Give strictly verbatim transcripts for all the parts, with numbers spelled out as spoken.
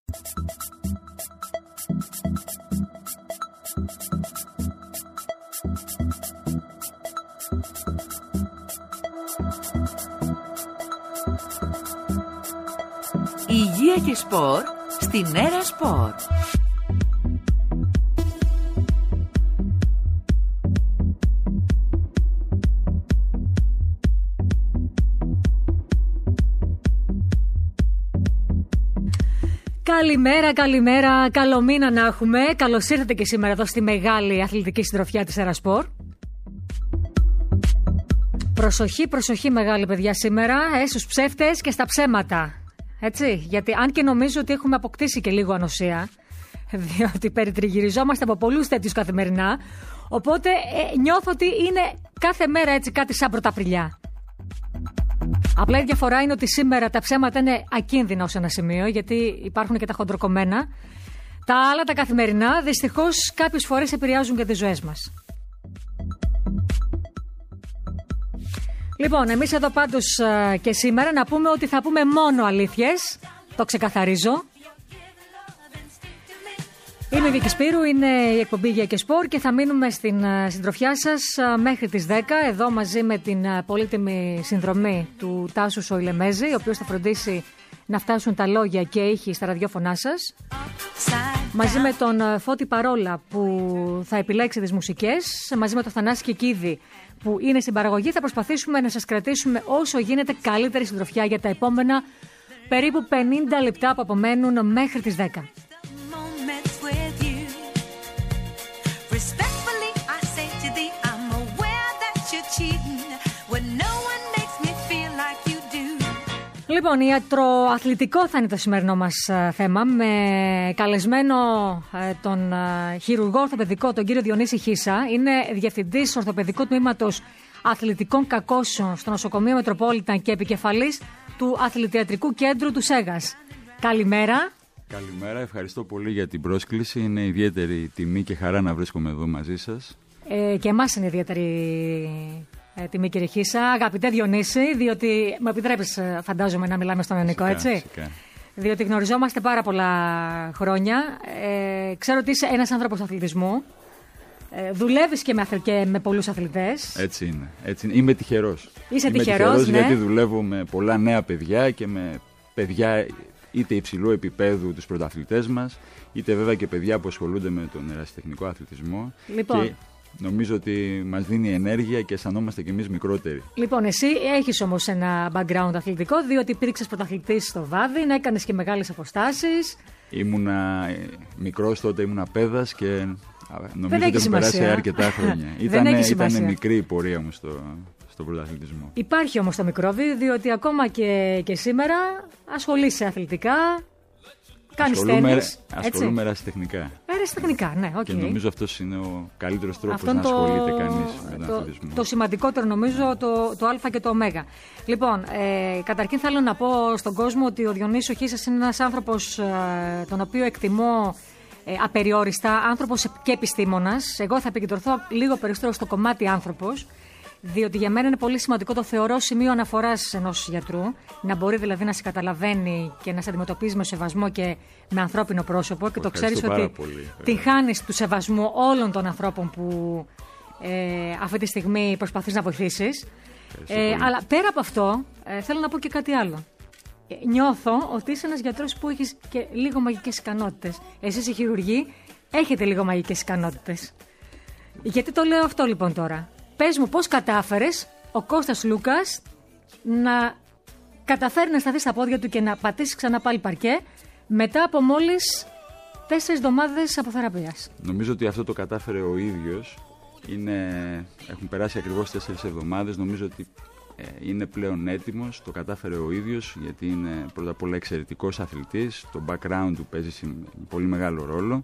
Υγεία και σπορ στην Έρα Σπορ. Καλημέρα, καλημέρα, καλό μήνα να έχουμε. Καλώς ήρθατε και σήμερα εδώ στη μεγάλη αθλητική συντροφιά της Έρα Σπορ. Προσοχή, προσοχή μεγάλη παιδιά σήμερα, ε, στους ψεύτες και στα ψέματα. Έτσι, γιατί αν και νομίζω ότι έχουμε αποκτήσει και λίγο ανοσία, διότι περιτριγυριζόμαστε από πολλούς τέτοιους καθημερινά, οπότε ε, νιώθω ότι είναι κάθε μέρα έτσι κάτι σαν πρωταπριλιά. Απλά η διαφορά είναι ότι σήμερα τα ψέματα είναι ακίνδυνα ως ένα σημείο, γιατί υπάρχουν και τα χοντροκομμένα. Τα άλλα, τα καθημερινά, δυστυχώς κάποιες φορές επηρεάζουν και τις ζωές μας. Λοιπόν, εμείς εδώ πάντως και σήμερα να πούμε ότι θα πούμε μόνο αλήθειες. Το ξεκαθαρίζω. Είμαι η Βίκη Σπύρου, είναι η εκπομπή Υγεία και Σπορ και θα μείνουμε στην συντροφιά σας μέχρι τις δέκα, εδώ μαζί με την πολύτιμη συνδρομή του Τάσου Σοηλεμέζη, ο οποίος θα φροντίσει να φτάσουν τα λόγια και ήχοι στα ραδιόφωνά σας. Μαζί με τον Φώτη Παρόλα που θα επιλέξει τις μουσικές, μαζί με τον Θανάση Κικίδη που είναι στην παραγωγή, θα προσπαθήσουμε να σας κρατήσουμε όσο γίνεται καλύτερη συντροφιά για τα επόμενα περίπου πενήντα λεπτά που απομένουν μέχρι τις δέκα. Λοιπόν, ιατροαθλητικό θα είναι το σημερινό μας θέμα, με καλεσμένο ε, τον ε, χειρουργό ορθοπαιδικό, τον κύριο Διονύση Χίσα. Είναι διευθυντής ορθοπαιδικού τμήματος αθλητικών κακώσεων στο νοσοκομείο Μετροπόλιταν και επικεφαλής του αθλητιατρικού κέντρου του ΣΕΓΑΣ. Καλημέρα. Καλημέρα, ευχαριστώ πολύ για την πρόσκληση. Είναι ιδιαίτερη τιμή και χαρά να βρίσκομαι εδώ μαζί σας. Ε, και εμάς είναι ιδιαίτερη ε, τιμή, κύριε Χίσα. Αγαπητέ Διονύση, διότι μου επιτρέπεις, φαντάζομαι, να μιλάμε στον ελληνικό, έτσι. Φυσικά. Διότι γνωριζόμαστε πάρα πολλά χρόνια. Ε, ξέρω ότι είσαι ένας άνθρωπος αθλητισμού. Ε, δουλεύεις και με, αθλη... και με πολλούς αθλητές. Έτσι είναι. Έτσι είναι. Είμαι τυχερός. Είσαι Είμαι τυχερός, τυχερός ναι. Γιατί δουλεύω με πολλά νέα παιδιά και με παιδιά είτε υψηλού επίπεδου τους πρωταθλητές μας, είτε βέβαια και παιδιά που ασχολούνται με τον ερασιτεχνικό αθλητισμό. Λοιπόν. Και νομίζω ότι μας δίνει ενέργεια και αισθανόμαστε κι εμείς μικρότεροι. Λοιπόν, εσύ έχεις όμως ένα background αθλητικό, διότι υπήρξες πρωταθλητής στο Βάδιν, έκανες και μεγάλες αποστάσεις. Ήμουνα μικρός τότε, ήμουνα παιδάς και νομίζω ότι έχουν περάσει αρκετά χρόνια. Ήταν μικρή η πορεία μου στο, στο πρωταθλητισμό. Υπάρχει όμως το μικρόβι, διότι ακόμα και, και σήμερα ασχολείσαι αθλητικά. Ασχολούμαι, ασχολούμαι ερασιτεχνικά. Ερασιτεχνικά, ναι, οκ. Okay. Και νομίζω αυτός είναι ο καλύτερος τρόπος να το, ασχολείται κανείς με τον αθλητισμό. Το σημαντικότερο νομίζω το, το Α και το Ω. Λοιπόν, ε, καταρχήν θέλω να πω στον κόσμο ότι ο Διονύσης ο Χίσας είναι ένας άνθρωπος ε, τον οποίο εκτιμώ ε, απεριόριστα, άνθρωπος και επιστήμονας. Εγώ θα επικεντρωθώ λίγο περισσότερο στο κομμάτι άνθρωπος, διότι για μένα είναι πολύ σημαντικό, το θεωρώ σημείο αναφοράς ενός γιατρού, να μπορεί δηλαδή να σε καταλαβαίνει και να σε αντιμετωπίζει με σεβασμό και με ανθρώπινο πρόσωπο. Και το ξέρεις ότι την χάνεις του σεβασμού όλων των ανθρώπων που ε, αυτή τη στιγμή προσπαθείς να βοηθήσεις. Ε, αλλά πέρα από αυτό, ε, θέλω να πω και κάτι άλλο. Ε, νιώθω ότι είσαι ένας γιατρός που έχεις και λίγο μαγικές ικανότητες. Εσείς οι χειρουργοί έχετε λίγο μαγικές ικανότητες. Γιατί το λέω αυτό λοιπόν τώρα? Πες μου πώς κατάφερες ο Κώστας Λούκας να καταφέρει να σταθεί στα πόδια του και να πατήσει ξανά πάλι παρκέ μετά από μόλις τέσσερις εβδομάδες αποθεραπείας. Νομίζω ότι αυτό το κατάφερε ο ίδιος. Είναι, έχουν περάσει ακριβώς τέσσερις εβδομάδες. Νομίζω ότι ε, είναι πλέον έτοιμος. Το κατάφερε ο ίδιος, γιατί είναι πρώτα απ' όλα εξαιρετικός αθλητής. Το background του παίζει πολύ μεγάλο ρόλο.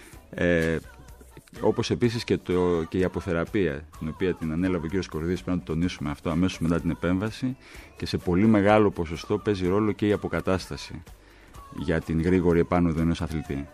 Ε, Όπως επίσης και, το, και η αποθεραπεία, την οποία την ανέλαβε ο κ. Κορδής, πρέπει να το τονίσουμε αυτό, αμέσως μετά την επέμβαση, και σε πολύ μεγάλο ποσοστό παίζει ρόλο και η αποκατάσταση για την γρήγορη επάνωδο ενός αθλητή.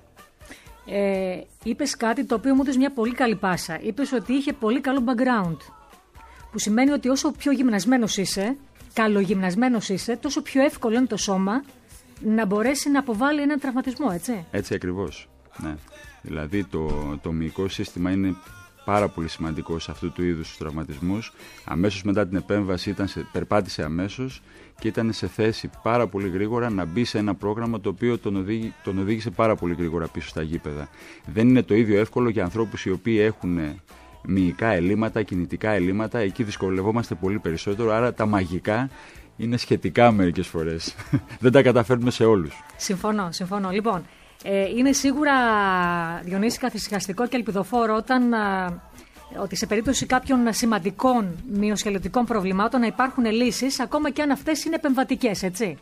Ε, είπες κάτι το οποίο μου έδωσε μια πολύ καλή πάσα. Είπες ότι είχε πολύ καλό background, που σημαίνει ότι όσο πιο γυμνασμένος είσαι, καλογυμνασμένος είσαι, τόσο πιο εύκολο είναι το σώμα να μπορέσει να αποβάλει έναν τραυματισμό, έτσι. Έτσι ακριβώς. Ναι. Δηλαδή το, το μυϊκό σύστημα είναι πάρα πολύ σημαντικό σε αυτού του είδους τους τραυματισμούς. Αμέσως μετά την επέμβαση ήταν σε, περπάτησε αμέσως και ήταν σε θέση πάρα πολύ γρήγορα να μπει σε ένα πρόγραμμα το οποίο τον, οδήγη, τον οδήγησε πάρα πολύ γρήγορα πίσω στα γήπεδα. Δεν είναι το ίδιο εύκολο για ανθρώπους οι οποίοι έχουν μυϊκά ελλείμματα, κινητικά ελλείμματα. Εκεί δυσκολευόμαστε πολύ περισσότερο, άρα τα μαγικά είναι σχετικά μερικές φορές. Δεν τα καταφέρνουμε σε όλους. Συμφωνώ, συμφωνώ. Λοιπόν, ε, είναι σίγουρα, Διονύση, καθησυχαστικό και ελπιδοφόρο όταν, α, ότι σε περίπτωση κάποιων σημαντικών μυοσκελετικών προβλημάτων να υπάρχουν λύσεις, ακόμα και αν αυτές είναι επεμβατικές, έτσι.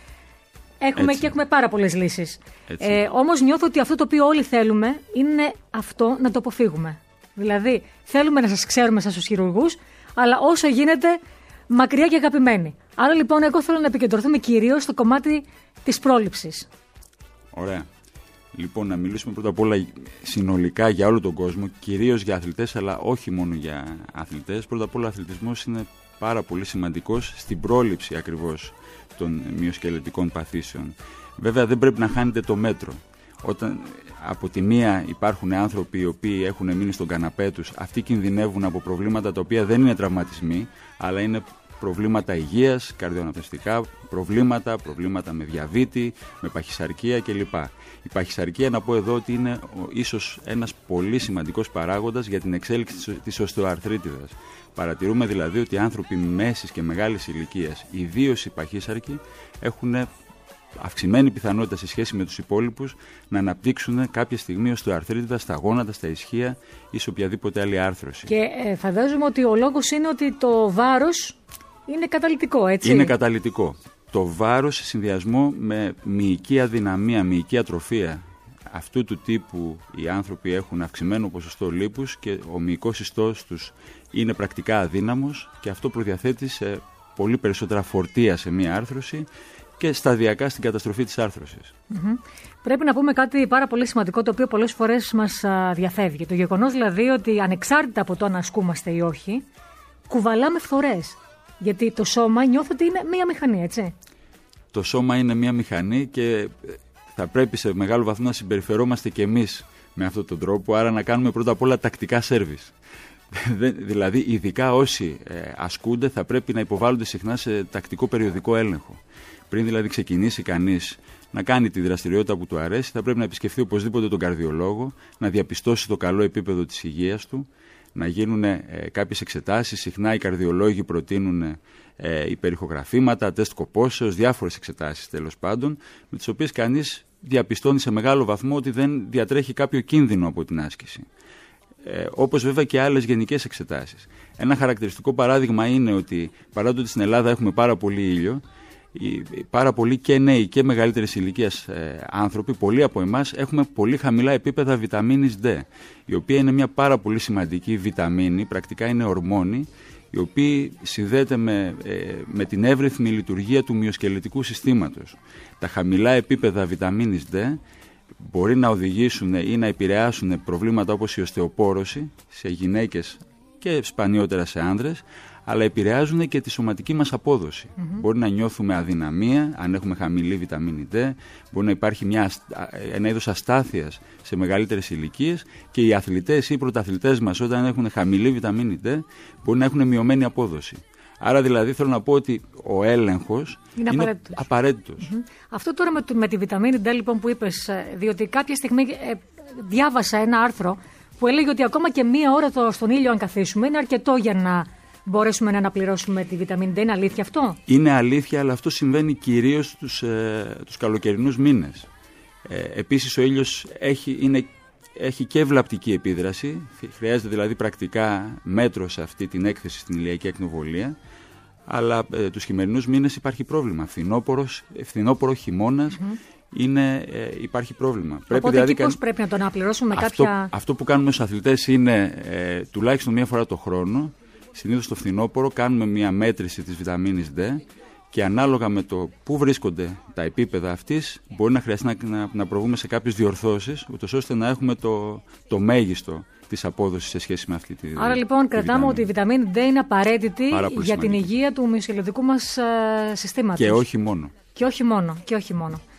Έχουμε έτσι. Και έχουμε πάρα πολλές λύσεις. Ε, όμως νιώθω ότι αυτό το οποίο όλοι θέλουμε είναι αυτό να το αποφύγουμε. Δηλαδή, θέλουμε να σας ξέρουμε σας τους χειρουργούς, αλλά όσο γίνεται μακριά και αγαπημένοι. Άρα λοιπόν, εγώ θέλω να επικεντρωθούμε κυρίως στο κομμάτι της πρόληψης. Ωραία. Λοιπόν, να μιλήσουμε πρώτα απ' όλα συνολικά για όλο τον κόσμο, κυρίως για αθλητές, αλλά όχι μόνο για αθλητές. Πρώτα απ' όλα, ο αθλητισμός είναι πάρα πολύ σημαντικός στην πρόληψη ακριβώς των μυοσκελετικών παθήσεων. Βέβαια, δεν πρέπει να χάνετε το μέτρο. Όταν από τη μία υπάρχουν άνθρωποι οι οποίοι έχουν μείνει στον καναπέ τους, αυτοί κινδυνεύουν από προβλήματα τα οποία δεν είναι τραυματισμοί, αλλά είναι προβλήματα υγείας, καρδιοαναπνευστικά προβλήματα, προβλήματα με διαβήτη, με παχυσαρκία κλπ. Η παχυσαρκία, να πω εδώ, ότι είναι ίσως ένας πολύ σημαντικός παράγοντας για την εξέλιξη της οστεοαρθρίτιδας. Παρατηρούμε δηλαδή ότι οι άνθρωποι μέσης και μεγάλης ηλικίας, ιδίως οι παχύσαρκοι, έχουν αυξημένη πιθανότητα σε σχέση με τους υπόλοιπους να αναπτύξουν κάποια στιγμή οστεοαρθρίτιδα στα γόνατα, στα ισχύα ή σε οποιαδήποτε άλλη άρθρωση. Και ε, φαντάζομαι ότι ο λόγος είναι ότι το βάρος είναι καταλυτικό, έτσι. Είναι καταλυτικό. Το βάρος σε συνδυασμό με μυϊκή αδυναμία, μυϊκή ατροφία. Αυτού του τύπου οι άνθρωποι έχουν αυξημένο ποσοστό λίπους και ο μυϊκός ιστός τους είναι πρακτικά αδύναμος και αυτό προδιαθέτει σε πολύ περισσότερα φορτία σε μία άρθρωση και σταδιακά στην καταστροφή της άρθρωσης. Mm-hmm. Πρέπει να πούμε κάτι πάρα πολύ σημαντικό, το οποίο πολλές φορές μας α, διαφεύγει. Το γεγονός δηλαδή ότι ανεξάρτητα από το αν ασκούμαστε ή όχι, κουβαλάμε φθορές. Γιατί το σώμα νιώθω ότι είναι μία μηχανή, έτσι. Το σώμα είναι μία μηχανή και θα πρέπει σε μεγάλο βαθμό να συμπεριφερόμαστε και εμείς με αυτόν τον τρόπο, άρα να κάνουμε πρώτα απ' όλα τακτικά σέρβις. Δηλαδή, ειδικά όσοι ε, ασκούνται, θα πρέπει να υποβάλλονται συχνά σε τακτικό περιοδικό έλεγχο. Πριν δηλαδή ξεκινήσει κανείς να κάνει τη δραστηριότητα που του αρέσει, θα πρέπει να επισκεφθεί οπωσδήποτε τον καρδιολόγο, να διαπιστώσει το καλό επίπεδο της υγείας του, να γίνουν ε, κάποιες εξετάσεις. Συχνά οι καρδιολόγοι προτείνουν ε, υπερηχογραφήματα, τεστ κοπόσεως, διάφορες εξετάσεις τέλος πάντων, με τις οποίες κανείς διαπιστώνει σε μεγάλο βαθμό ότι δεν διατρέχει κάποιο κίνδυνο από την άσκηση. Ε, όπως βέβαια και άλλες γενικές εξετάσεις. Ένα χαρακτηριστικό παράδειγμα είναι ότι παρά το ότι στην Ελλάδα έχουμε πάρα πολύ ήλιο, οι, πάρα πολλοί και νέοι και μεγαλύτερης ηλικίας ε, άνθρωποι, πολλοί από εμάς έχουμε πολύ χαμηλά επίπεδα βιταμίνης D, η οποία είναι μια πάρα πολύ σημαντική βιταμίνη, πρακτικά είναι ορμόνη, η οποία συνδέεται με, ε, με την εύρυθμη λειτουργία του μυοσκελετικού συστήματος. Τα χαμηλά επίπεδα βιταμίνης D μπορεί να οδηγήσουν ή να επηρεάσουν προβλήματα όπως η οστεοπόρωση σε γυναίκες και σπανιότερα σε άνδρες, αλλά επηρεάζουν και τη σωματική μας απόδοση. Mm-hmm. Μπορεί να νιώθουμε αδυναμία αν έχουμε χαμηλή βιταμίνη D, μπορεί να υπάρχει μια, ένα είδος αστάθειας σε μεγαλύτερες ηλικίες και οι αθλητές ή οι πρωταθλητές μας όταν έχουν χαμηλή βιταμίνη D μπορεί να έχουν μειωμένη απόδοση. Άρα δηλαδή θέλω να πω ότι ο έλεγχος είναι, είναι απαραίτητος. απαραίτητος. Mm-hmm. Αυτό τώρα με, με τη βιταμίνη D λοιπόν που είπες, διότι κάποια στιγμή ε, διάβασα ένα άρθρο που έλεγε ότι ακόμα και μία ώρα το, στον ήλιο αν καθίσουμε είναι αρκετό για να μπορέσουμε να αναπληρώσουμε τη βιταμίνη D. Είναι αλήθεια αυτό? Είναι αλήθεια, αλλά αυτό συμβαίνει κυρίως τους, ε, τους καλοκαιρινούς μήνες. Ε, επίσης ο ήλιος έχει, είναι, έχει και βλαπτική επίδραση, χρειάζεται δηλαδή πρακτικά μέτρο σε αυτή την έκθεση στην ηλιακή ακτινοβολία, αλλά ε, τους χειμερινούς μήνες υπάρχει πρόβλημα. Φθινόπωρος, φθινόπωρο, χειμώνας, mm-hmm. είναι, ε, υπάρχει πρόβλημα. Οπότε πρέπει, δηλαδή, εκεί πώς κα... πρέπει να το αναπληρώσουμε με αυτό, κάποια... Αυτό που κάνουμε στους αθλητές είναι ε, τουλάχιστον μία φορά το χρόνο, συνήθως το φθινόπωρο, κάνουμε μία μέτρηση της βιταμίνης D και ανάλογα με το πού βρίσκονται τα επίπεδα αυτής μπορεί να χρειαστεί να, να, να προβούμε σε κάποιες διορθώσεις, ούτως ώστε να έχουμε το, το μέγιστο της απόδοσης σε σχέση με αυτή τη Άρα λοιπόν τη κρατάμε βιταμίνη. Ότι η βιταμίνη D είναι απαραίτητη για σημαντική. Την υγεία του μυοσκελετικού μας uh, συστήματος. Και όχι μόνο. Και όχι μόνο, και όχι μόνο.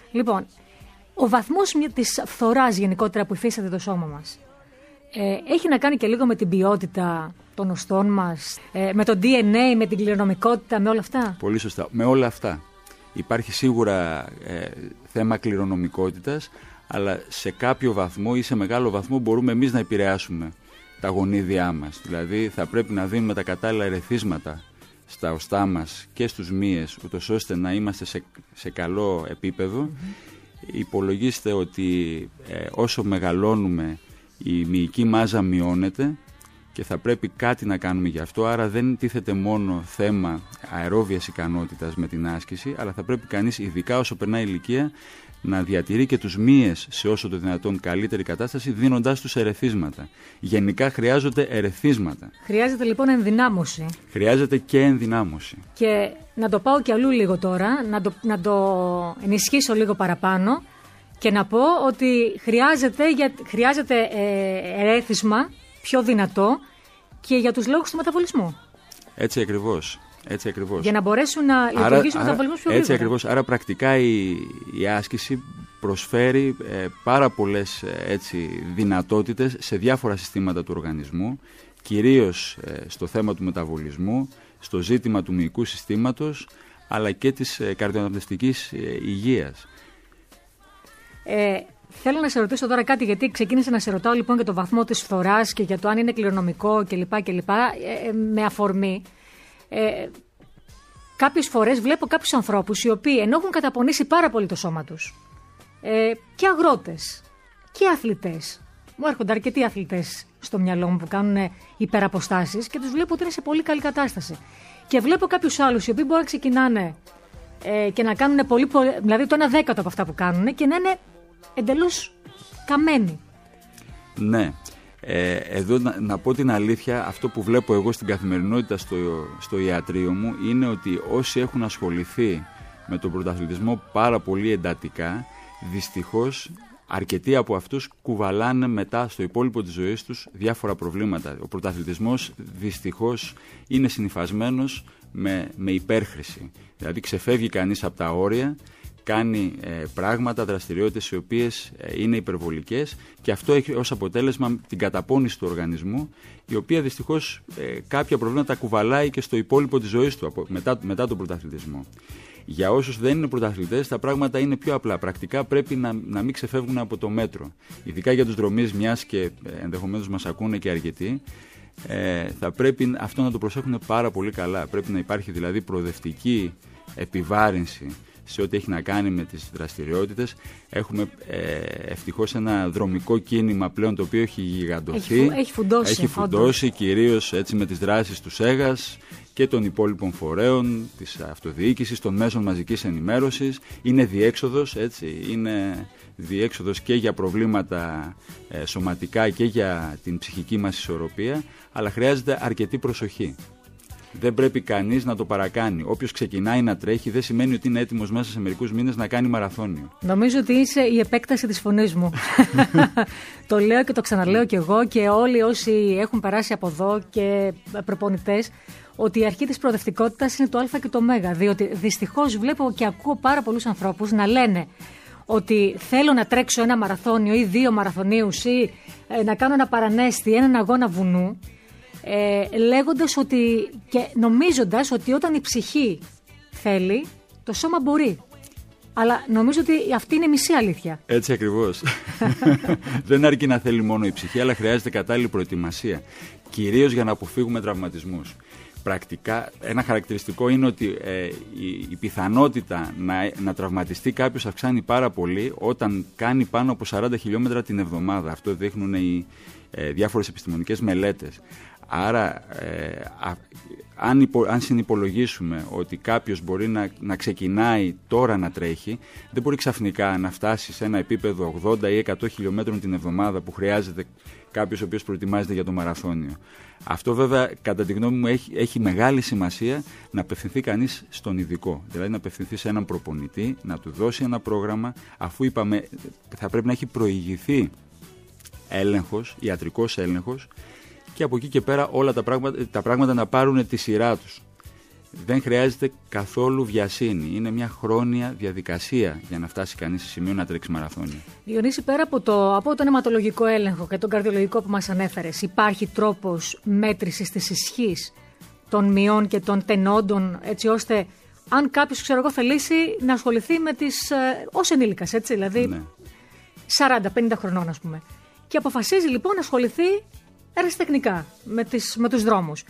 Λοιπόν, ο βαθμός της φθοράς γενικότερα που υφίσταται το σώμα μας ε, έχει να κάνει και λίγο με την ποιότητα των οστών μας, ε, με το ντι εν έι, με την κληρονομικότητα, με όλα αυτά. Πολύ σωστά. Με όλα αυτά. Υπάρχει σίγουρα ε, θέμα κληρονομικότητας, αλλά σε κάποιο βαθμό ή σε μεγάλο βαθμό μπορούμε εμείς να επηρεάσουμε τα γονίδια μας. Δηλαδή θα πρέπει να δίνουμε τα κατάλληλα ερεθίσματα στα οστά μας και στους μύες, ούτως ώστε να είμαστε σε, σε καλό επίπεδο. Mm-hmm. Υπολογίστε ότι ε, όσο μεγαλώνουμε η μυϊκή μάζα μειώνεται και θα πρέπει κάτι να κάνουμε γι' αυτό, άρα δεν τίθεται μόνο θέμα αερόβιας ικανότητας με την άσκηση, αλλά θα πρέπει κανείς, ειδικά όσο περνάει η ηλικία, να διατηρεί και τους μύες σε όσο το δυνατόν καλύτερη κατάσταση, δίνοντάς τους ερεθίσματα. Γενικά χρειάζονται ερεθίσματα. Χρειάζεται λοιπόν ενδυνάμωση. Χρειάζεται και ενδυνάμωση. Και να το πάω κι αλλού λίγο τώρα, να το, να το ενισχύσω λίγο παραπάνω και να πω ότι χρειάζεται, για, χρειάζεται ε, ερέθισμα πιο δυνατό και για τους λόγους του μεταβολισμού. Έτσι ακριβώς. Έτσι ακριβώς. Για να μπορέσουν να λειτουργήσουν ο μεταβολισμός πιο γρήγορα. Έτσι ακριβώς. Άρα πρακτικά η, η άσκηση προσφέρει ε, πάρα πολλές ε, έτσι, δυνατότητες σε διάφορα συστήματα του οργανισμού, κυρίως ε, στο θέμα του μεταβολισμού, στο ζήτημα του μυϊκού συστήματος, αλλά και της ε, καρδιοαναπνευστικής ε, υγείας. Ε, Θέλω να σε ρωτήσω τώρα κάτι, γιατί ξεκίνησα να σε ρωτάω λοιπόν για το βαθμό της φθοράς και για το αν είναι κληρονομικό κλπ. κλπ ε, με αφορμή. Ε, κάποιες φορές βλέπω κάποιους ανθρώπους οι οποίοι ενώ έχουν καταπονήσει πάρα πολύ το σώμα τους, ε, και αγρότες και αθλητές. Μου έρχονται αρκετοί αθλητές στο μυαλό μου που κάνουν υπεραποστάσεις και τους βλέπω ότι είναι σε πολύ καλή κατάσταση. Και βλέπω κάποιους άλλους οι οποίοι μπορεί να ξεκινάνε ε, και να κάνουν πολύ, πολύ, δηλαδή το ένα δέκατο από αυτά που κάνουν και να είναι εντελώς καμένοι. Ναι. Ε, εδώ να, να πω την αλήθεια, αυτό που βλέπω εγώ στην καθημερινότητα στο, στο ιατρείο μου είναι ότι όσοι έχουν ασχοληθεί με τον πρωταθλητισμό πάρα πολύ εντατικά, δυστυχώς αρκετοί από αυτούς κουβαλάνε μετά στο υπόλοιπο της ζωής τους διάφορα προβλήματα. Ο πρωταθλητισμός δυστυχώς είναι συνυφασμένος με, με υπέρχρηση. Δηλαδή ξεφεύγει κανείς από τα όρια, κάνει ε, πράγματα, δραστηριότητες οι οποίες ε, είναι υπερβολικές και αυτό έχει ως αποτέλεσμα την καταπώνηση του οργανισμού, η οποία δυστυχώς ε, κάποια προβλήματα κουβαλάει και στο υπόλοιπο της ζωής του από, μετά, μετά τον πρωταθλητισμό. Για όσους δεν είναι πρωταθλητές, τα πράγματα είναι πιο απλά. Πρακτικά πρέπει να, να μην ξεφεύγουν από το μέτρο. Ειδικά για τους δρομείς, μιας και ε, ενδεχομένως μας ακούνε και αρκετοί, ε, θα πρέπει αυτό να το προσέχουν πάρα πολύ καλά. Πρέπει να υπάρχει δηλαδή προοδευτική επιβάρυνση σε ό,τι έχει να κάνει με τις δραστηριότητες. Έχουμε ε, ευτυχώς ένα δρομικό κίνημα πλέον το οποίο έχει γιγαντωθεί. Έχει, έχει φουντώσει. Έχει φουντώσει κυρίως έτσι, με τις δράσεις του ΣΕΓΑΣ και των υπόλοιπων φορέων, της αυτοδιοίκησης, των μέσων μαζικής ενημέρωσης. Είναι διέξοδος, έτσι, είναι διέξοδος και για προβλήματα ε, σωματικά και για την ψυχική μας ισορροπία, αλλά χρειάζεται αρκετή προσοχή. Δεν πρέπει κανείς να το παρακάνει. Όποιος ξεκινάει να τρέχει δεν σημαίνει ότι είναι έτοιμος μέσα σε μερικούς μήνες να κάνει μαραθώνιο. Νομίζω ότι είσαι η επέκταση της φωνής μου. Το λέω και το ξαναλέω κι εγώ και όλοι όσοι έχουν περάσει από εδώ και προπονητές, ότι η αρχή της προοδευτικότητας είναι το α και το ω. Διότι δυστυχώς βλέπω και ακούω πάρα πολλούς ανθρώπους να λένε ότι θέλω να τρέξω ένα μαραθώνιο ή δύο μαραθωνίους ή ε, να κάνω ένα παρανέστη, έναν αγώνα βουνού. Ε, λέγοντας ότι και νομίζοντας ότι όταν η ψυχή θέλει, το σώμα μπορεί. Αλλά νομίζω ότι αυτή είναι η μισή αλήθεια. Έτσι ακριβώς. Δεν αρκεί να θέλει μόνο η ψυχή, αλλά χρειάζεται κατάλληλη προετοιμασία. Κυρίως για να αποφύγουμε τραυματισμούς. Πρακτικά, ένα χαρακτηριστικό είναι ότι ε, η, η πιθανότητα να, να τραυματιστεί κάποιος αυξάνει πάρα πολύ όταν κάνει πάνω από σαράντα χιλιόμετρα την εβδομάδα. Αυτό δείχνουν οι ε, διάφορες επιστημονικές μελέτες. Άρα, ε, α, αν, υπο, αν συνυπολογίσουμε ότι κάποιος μπορεί να, να ξεκινάει τώρα να τρέχει, δεν μπορεί ξαφνικά να φτάσει σε ένα επίπεδο ογδόντα ή εκατό χιλιόμετρων την εβδομάδα που χρειάζεται κάποιος ο οποίος προετοιμάζεται για το μαραθώνιο. Αυτό βέβαια κατά τη γνώμη μου έχει, έχει μεγάλη σημασία να απευθυνθεί κανείς στον ειδικό. Δηλαδή να απευθυνθεί σε έναν προπονητή, να του δώσει ένα πρόγραμμα, αφού είπαμε θα πρέπει να έχει προηγηθεί έλεγχος, ιατρικός έλεγχος, και από εκεί και πέρα όλα τα πράγματα, τα πράγματα να πάρουν τη σειρά τους. Δεν χρειάζεται καθόλου βιασύνη. Είναι μια χρόνια διαδικασία για να φτάσει κανείς σε σημείο να τρέξει μαραθώνια. Διονύση, πέρα από, το, από τον αιματολογικό έλεγχο και τον καρδιολογικό που μας ανέφερες, υπάρχει τρόπος μέτρησης της ισχύς των μειών και των τενόντων, έτσι ώστε αν κάποιος, ξέρω εγώ, θελήσει να ασχοληθεί με τις, ε, ως ενήλικας, έτσι, δηλαδή ναι. σαράντα πενήντα χρονών, ας πούμε, και αποφασίζει λοιπόν να ασχοληθεί ερασιτεχνικά με, τις, με τους δρόμους.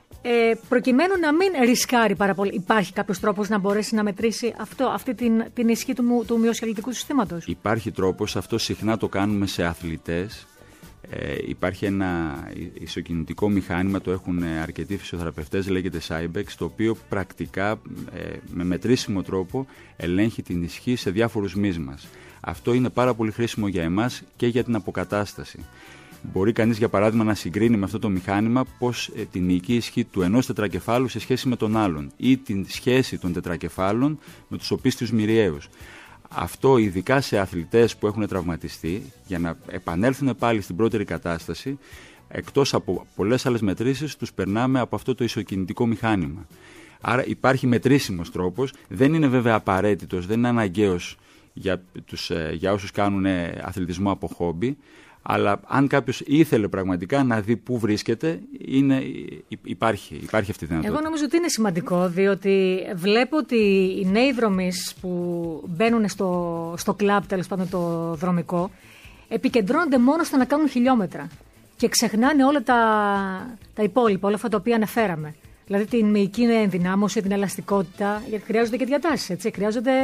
Ε, προκειμένου να μην ρισκάρει πάρα πολύ, υπάρχει κάποιος τρόπος να μπορέσει να μετρήσει αυτό, αυτή την, την ισχύ του, του μυοσχελετικού συστήματος? Υπάρχει τρόπος, αυτό συχνά το κάνουμε σε αθλητές. Ε, υπάρχει ένα ισοκινητικό μηχάνημα, το έχουν αρκετοί φυσιοθεραπευτές, λέγεται Cybex, το οποίο πρακτικά ε, με μετρήσιμο τρόπο ελέγχει την ισχύ σε διάφορους μυς μας. Αυτό είναι πάρα πολύ χρήσιμο για εμάς και για την αποκατάσταση. Μπορεί κανείς, για παράδειγμα, να συγκρίνει με αυτό το μηχάνημα πώς ε, την μυϊκή ισχύ του ενός τετρακεφάλου σε σχέση με τον άλλον ή την σχέση των τετρακεφάλων με τους οπίστιους μυριαίους. Αυτό ειδικά σε αθλητές που έχουν τραυματιστεί, για να επανέλθουν πάλι στην πρώτερη κατάσταση, εκτός από πολλές άλλες μετρήσεις, τους περνάμε από αυτό το ισοκινητικό μηχάνημα. Άρα υπάρχει μετρήσιμος τρόπος, δεν είναι βέβαια απαραίτητος, δεν είναι αναγκαίος για, τους, για όσους κάνουν αθλητισμό από χόμπι, αλλά αν κάποιος ήθελε πραγματικά να δει πού βρίσκεται, είναι, υπάρχει, υπάρχει αυτή η δυνατότητα. Εγώ νομίζω ότι είναι σημαντικό, διότι βλέπω ότι οι νέοι δρομείς που μπαίνουν στο, στο κλαμπ, τέλος πάντων το δρομικό, επικεντρώνονται μόνο στο να κάνουν χιλιόμετρα και ξεχνάνε όλα τα, τα υπόλοιπα, όλα αυτά τα οποία αναφέραμε. Δηλαδή την μυϊκή ενδυνάμωση, την ελαστικότητα, γιατί χρειάζονται και διατάσεις, έτσι, χρειάζονται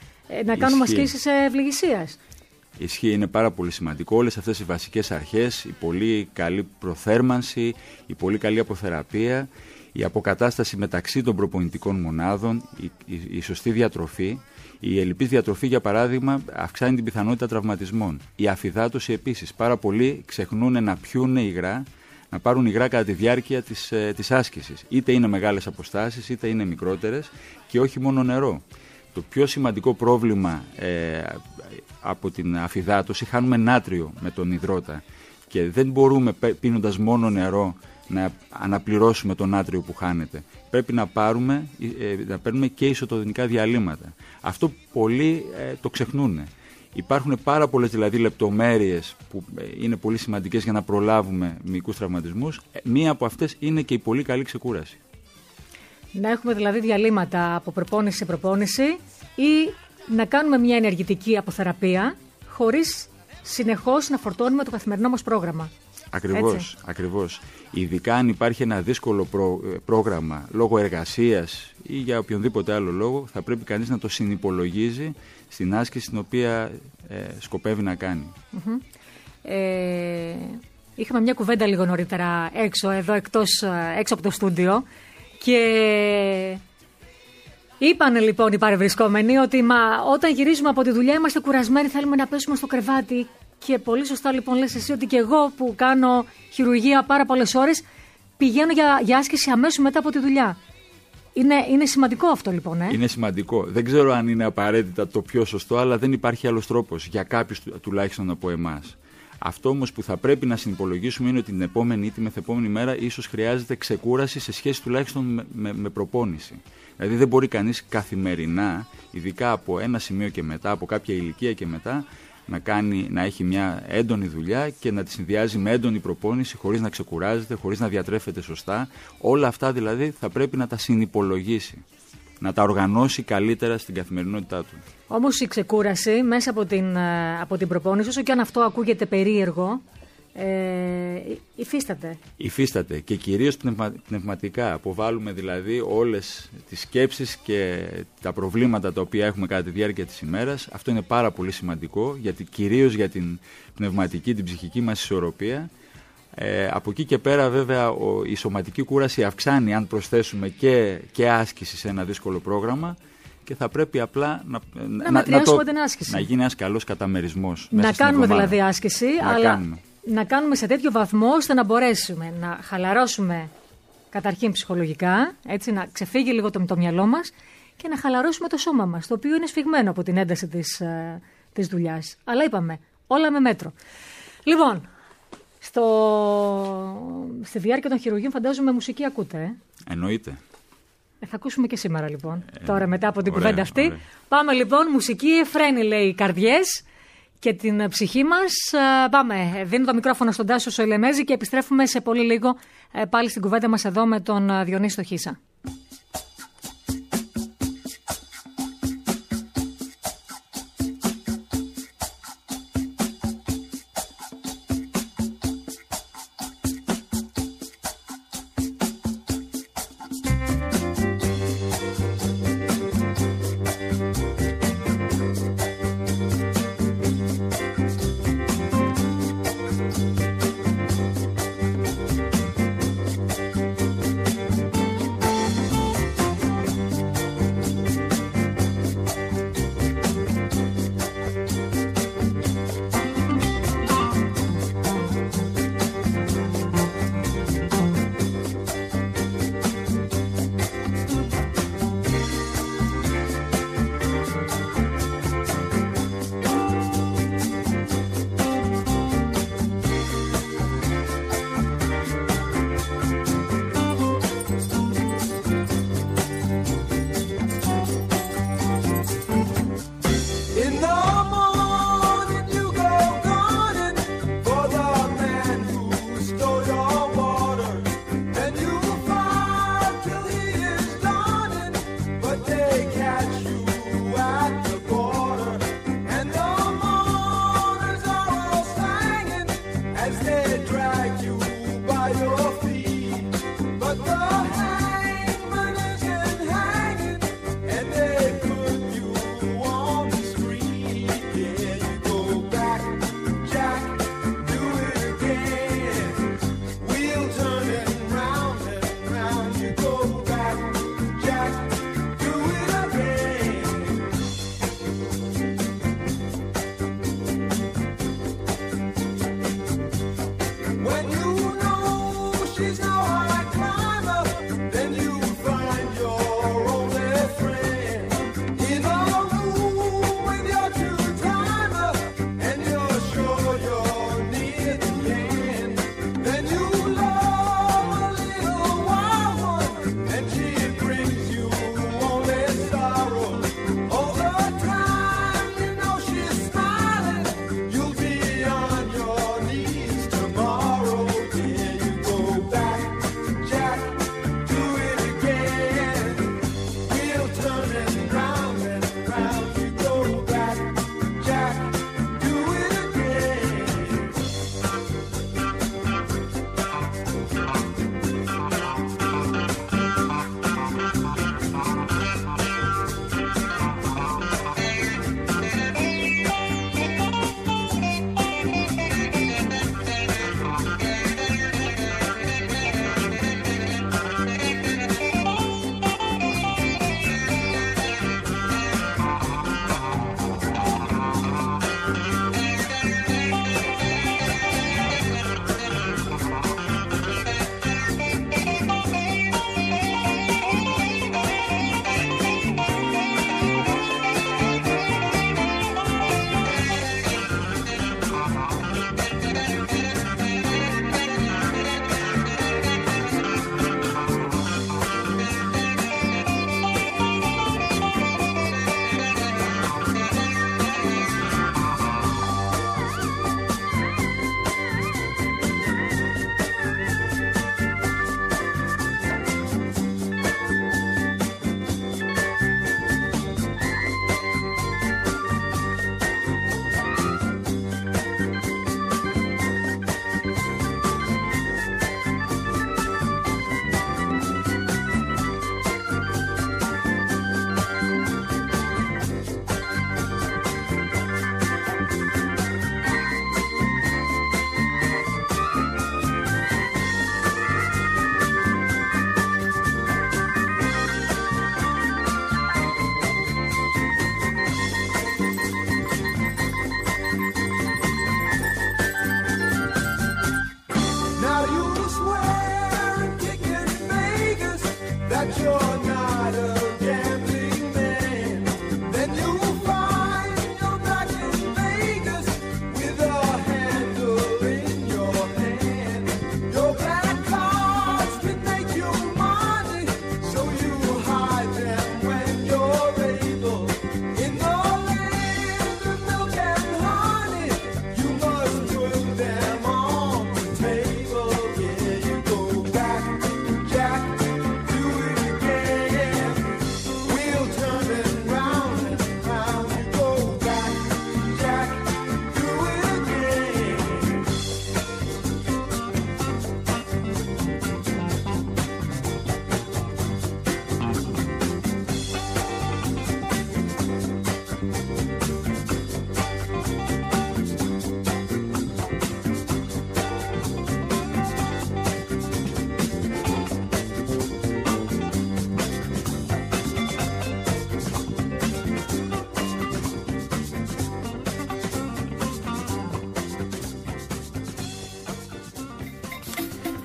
να κάνουμε ασκήσεις ευληγησίας. Ισχύει, είναι πάρα πολύ σημαντικό. Όλες αυτές οι βασικές αρχές, η πολύ καλή προθέρμανση, η πολύ καλή αποθεραπεία, η αποκατάσταση μεταξύ των προπονητικών μονάδων, η, η, η σωστή διατροφή. Η ελλειπής διατροφή, για παράδειγμα, αυξάνει την πιθανότητα τραυματισμών. Η αφυδάτωση επίσης. Πάρα πολλοί ξεχνούν να πιούν υγρά, να πάρουν υγρά κατά τη διάρκεια της, ε, της άσκησης. Είτε είναι μεγάλες αποστάσεις, είτε είναι μικρότερες, και όχι μόνο νερό. Το πιο σημαντικό πρόβλημα ε, από την αφυδάτωση, χάνουμε νάτριο με τον υδρότα και δεν μπορούμε πίνοντας μόνο νερό να αναπληρώσουμε το νάτριο που χάνεται. Πρέπει να, πάρουμε, ε, να παίρνουμε και ισοτονικά διαλύματα. Αυτό πολλοί ε, το ξεχνούν. Υπάρχουν πάρα πολλές δηλαδή λεπτομέρειες που ε, είναι πολύ σημαντικές για να προλάβουμε μυϊκούς τραυματισμούς. Ε, μία από αυτές είναι και η πολύ καλή ξεκούραση. Να έχουμε δηλαδή διαλύματα από προπόνηση σε προπόνηση ή να κάνουμε μια ενεργητική αποθεραπεία χωρίς συνεχώς να φορτώνουμε το καθημερινό μας πρόγραμμα. Ακριβώς, ακριβώς. Ειδικά αν υπάρχει ένα δύσκολο προ, πρόγραμμα λόγω εργασίας ή για οποιονδήποτε άλλο λόγο, θα πρέπει κανείς να το συνυπολογίζει στην άσκηση την οποία ε, σκοπεύει να κάνει. Mm-hmm. Ε, είχαμε μια κουβέντα λίγο νωρίτερα έξω, εδώ εκτός, έξω από το στούντιο, και είπανε λοιπόν οι παρευρισκόμενοι ότι μα, όταν γυρίζουμε από τη δουλειά είμαστε κουρασμένοι, θέλουμε να πέσουμε στο κρεβάτι. Και πολύ σωστά λοιπόν λες εσύ ότι και εγώ που κάνω χειρουργία πάρα πολλές ώρες πηγαίνω για, για άσκηση αμέσως μετά από τη δουλειά. Είναι, είναι σημαντικό αυτό λοιπόν. Ε? Είναι σημαντικό. Δεν ξέρω αν είναι απαραίτητα το πιο σωστό, αλλά δεν υπάρχει άλλος τρόπος για κάποιους τουλάχιστον από εμάς. Αυτό όμως που θα πρέπει να συνυπολογίσουμε είναι ότι την επόμενη ή τη μεθεπόμενη μέρα ίσως χρειάζεται ξεκούραση σε σχέση τουλάχιστον με, με, με προπόνηση. Δηλαδή δεν μπορεί κανείς καθημερινά, ειδικά από ένα σημείο και μετά, από κάποια ηλικία και μετά, να, κάνει, να έχει μια έντονη δουλειά και να τη συνδυάζει με έντονη προπόνηση χωρίς να ξεκουράζεται, χωρίς να διατρέφεται σωστά. Όλα αυτά δηλαδή θα πρέπει να τα συνυπολογίσει, να τα οργανώσει καλύτερα στην καθημερινότητά του. Όμως η ξεκούραση μέσα από την, από την προπόνηση, όσο και αν αυτό ακούγεται περίεργο, ε, υφίσταται. Υφίσταται και κυρίως πνευμα, πνευματικά. Αποβάλλουμε δηλαδή όλες τις σκέψεις και τα προβλήματα τα οποία έχουμε κατά τη διάρκεια της ημέρας. Αυτό είναι πάρα πολύ σημαντικό, γιατί κυρίως για την πνευματική, την ψυχική μας ισορροπία. Ε, από εκεί και πέρα βέβαια ο, η σωματική κούραση αυξάνει αν προσθέσουμε και, και άσκηση σε ένα δύσκολο πρόγραμμα, και θα πρέπει απλά να, να, να, να, το, την άσκηση. να γίνει ένας καλός καταμερισμός. Να μέσα κάνουμε στην δηλαδή άσκηση, να αλλά κάνουμε. να κάνουμε σε τέτοιο βαθμό ώστε να μπορέσουμε να χαλαρώσουμε καταρχήν ψυχολογικά, έτσι, να ξεφύγει λίγο το, το μυαλό μας και να χαλαρώσουμε το σώμα μας, το οποίο είναι σφιγμένο από την ένταση της, ε, της δουλειάς. Αλλά είπαμε, όλα με μέτρο. Λοιπόν, στο... στη διάρκεια των χειρουργείων φαντάζομαι μουσική ακούτε. Ε? Εννοείται. Ε, θα ακούσουμε και σήμερα λοιπόν. Ε, Τώρα μετά από την ωραία, κουβέντα αυτή. Ωραία. Πάμε λοιπόν, μουσική εφραίνει λέει οι καρδιές και την ψυχή μας. Ε, πάμε, δίνω το μικρόφωνο στον Τάσο Σοηλενέζη και επιστρέφουμε σε πολύ λίγο ε, πάλι στην κουβέντα μας εδώ με τον Διονύση το Χίσα.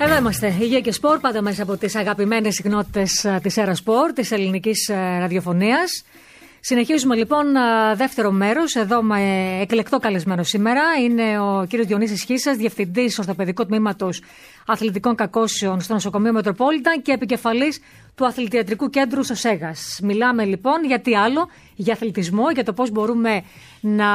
Εδώ είμαστε, Υγεία και Σπορ, πάντα μέσα από τις αγαπημένες συχνότητες της Έρα Σπορ, της ελληνικής ραδιοφωνίας. Συνεχίζουμε λοιπόν δεύτερο μέρος, εδώ με εκλεκτό καλεσμένο σήμερα. Είναι ο κύριος Διονύσης Χίσας, διευθυντής ορθοπαιδικού τμήματος αθλητικών κακώσεων στο νοσοκομείο Μετροπόλιταν και επικεφαλής του αθλητιατρικού κέντρου στο ΣΕΓΑΣ. Μιλάμε λοιπόν για τι άλλο, για αθλητισμό, για το πώς μπορούμε να...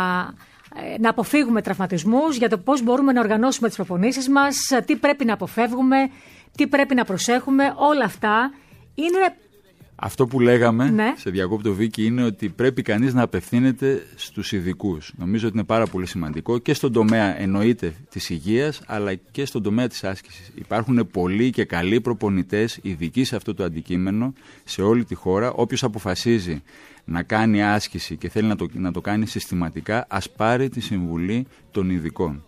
να αποφύγουμε τραυματισμούς, για το πώς μπορούμε να οργανώσουμε τις προπονήσεις μας, τι πρέπει να αποφεύγουμε, τι πρέπει να προσέχουμε, όλα αυτά είναι... Αυτό που λέγαμε, ναι. σε διακόπτω Βίκη, είναι ότι πρέπει κανείς να απευθύνεται στους ειδικούς. Νομίζω ότι είναι πάρα πολύ σημαντικό και στον τομέα εννοείται της υγείας, αλλά και στον τομέα της άσκησης. Υπάρχουν πολλοί και καλοί προπονητές ειδικοί σε αυτό το αντικείμενο, σε όλη τη χώρα. Όποιος αποφασίζει να κάνει άσκηση και θέλει να το, να το κάνει συστηματικά, ας πάρει τη συμβουλή των ειδικών.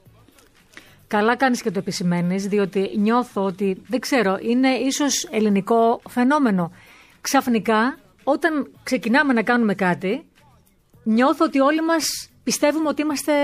Καλά κάνεις και το επισημαίνεις, διότι νιώθω ότι, δεν ξέρω, είναι ίσως ελληνικό φαινόμενο. Ξαφνικά, όταν ξεκινάμε να κάνουμε κάτι, νιώθω ότι όλοι μας πιστεύουμε ότι είμαστε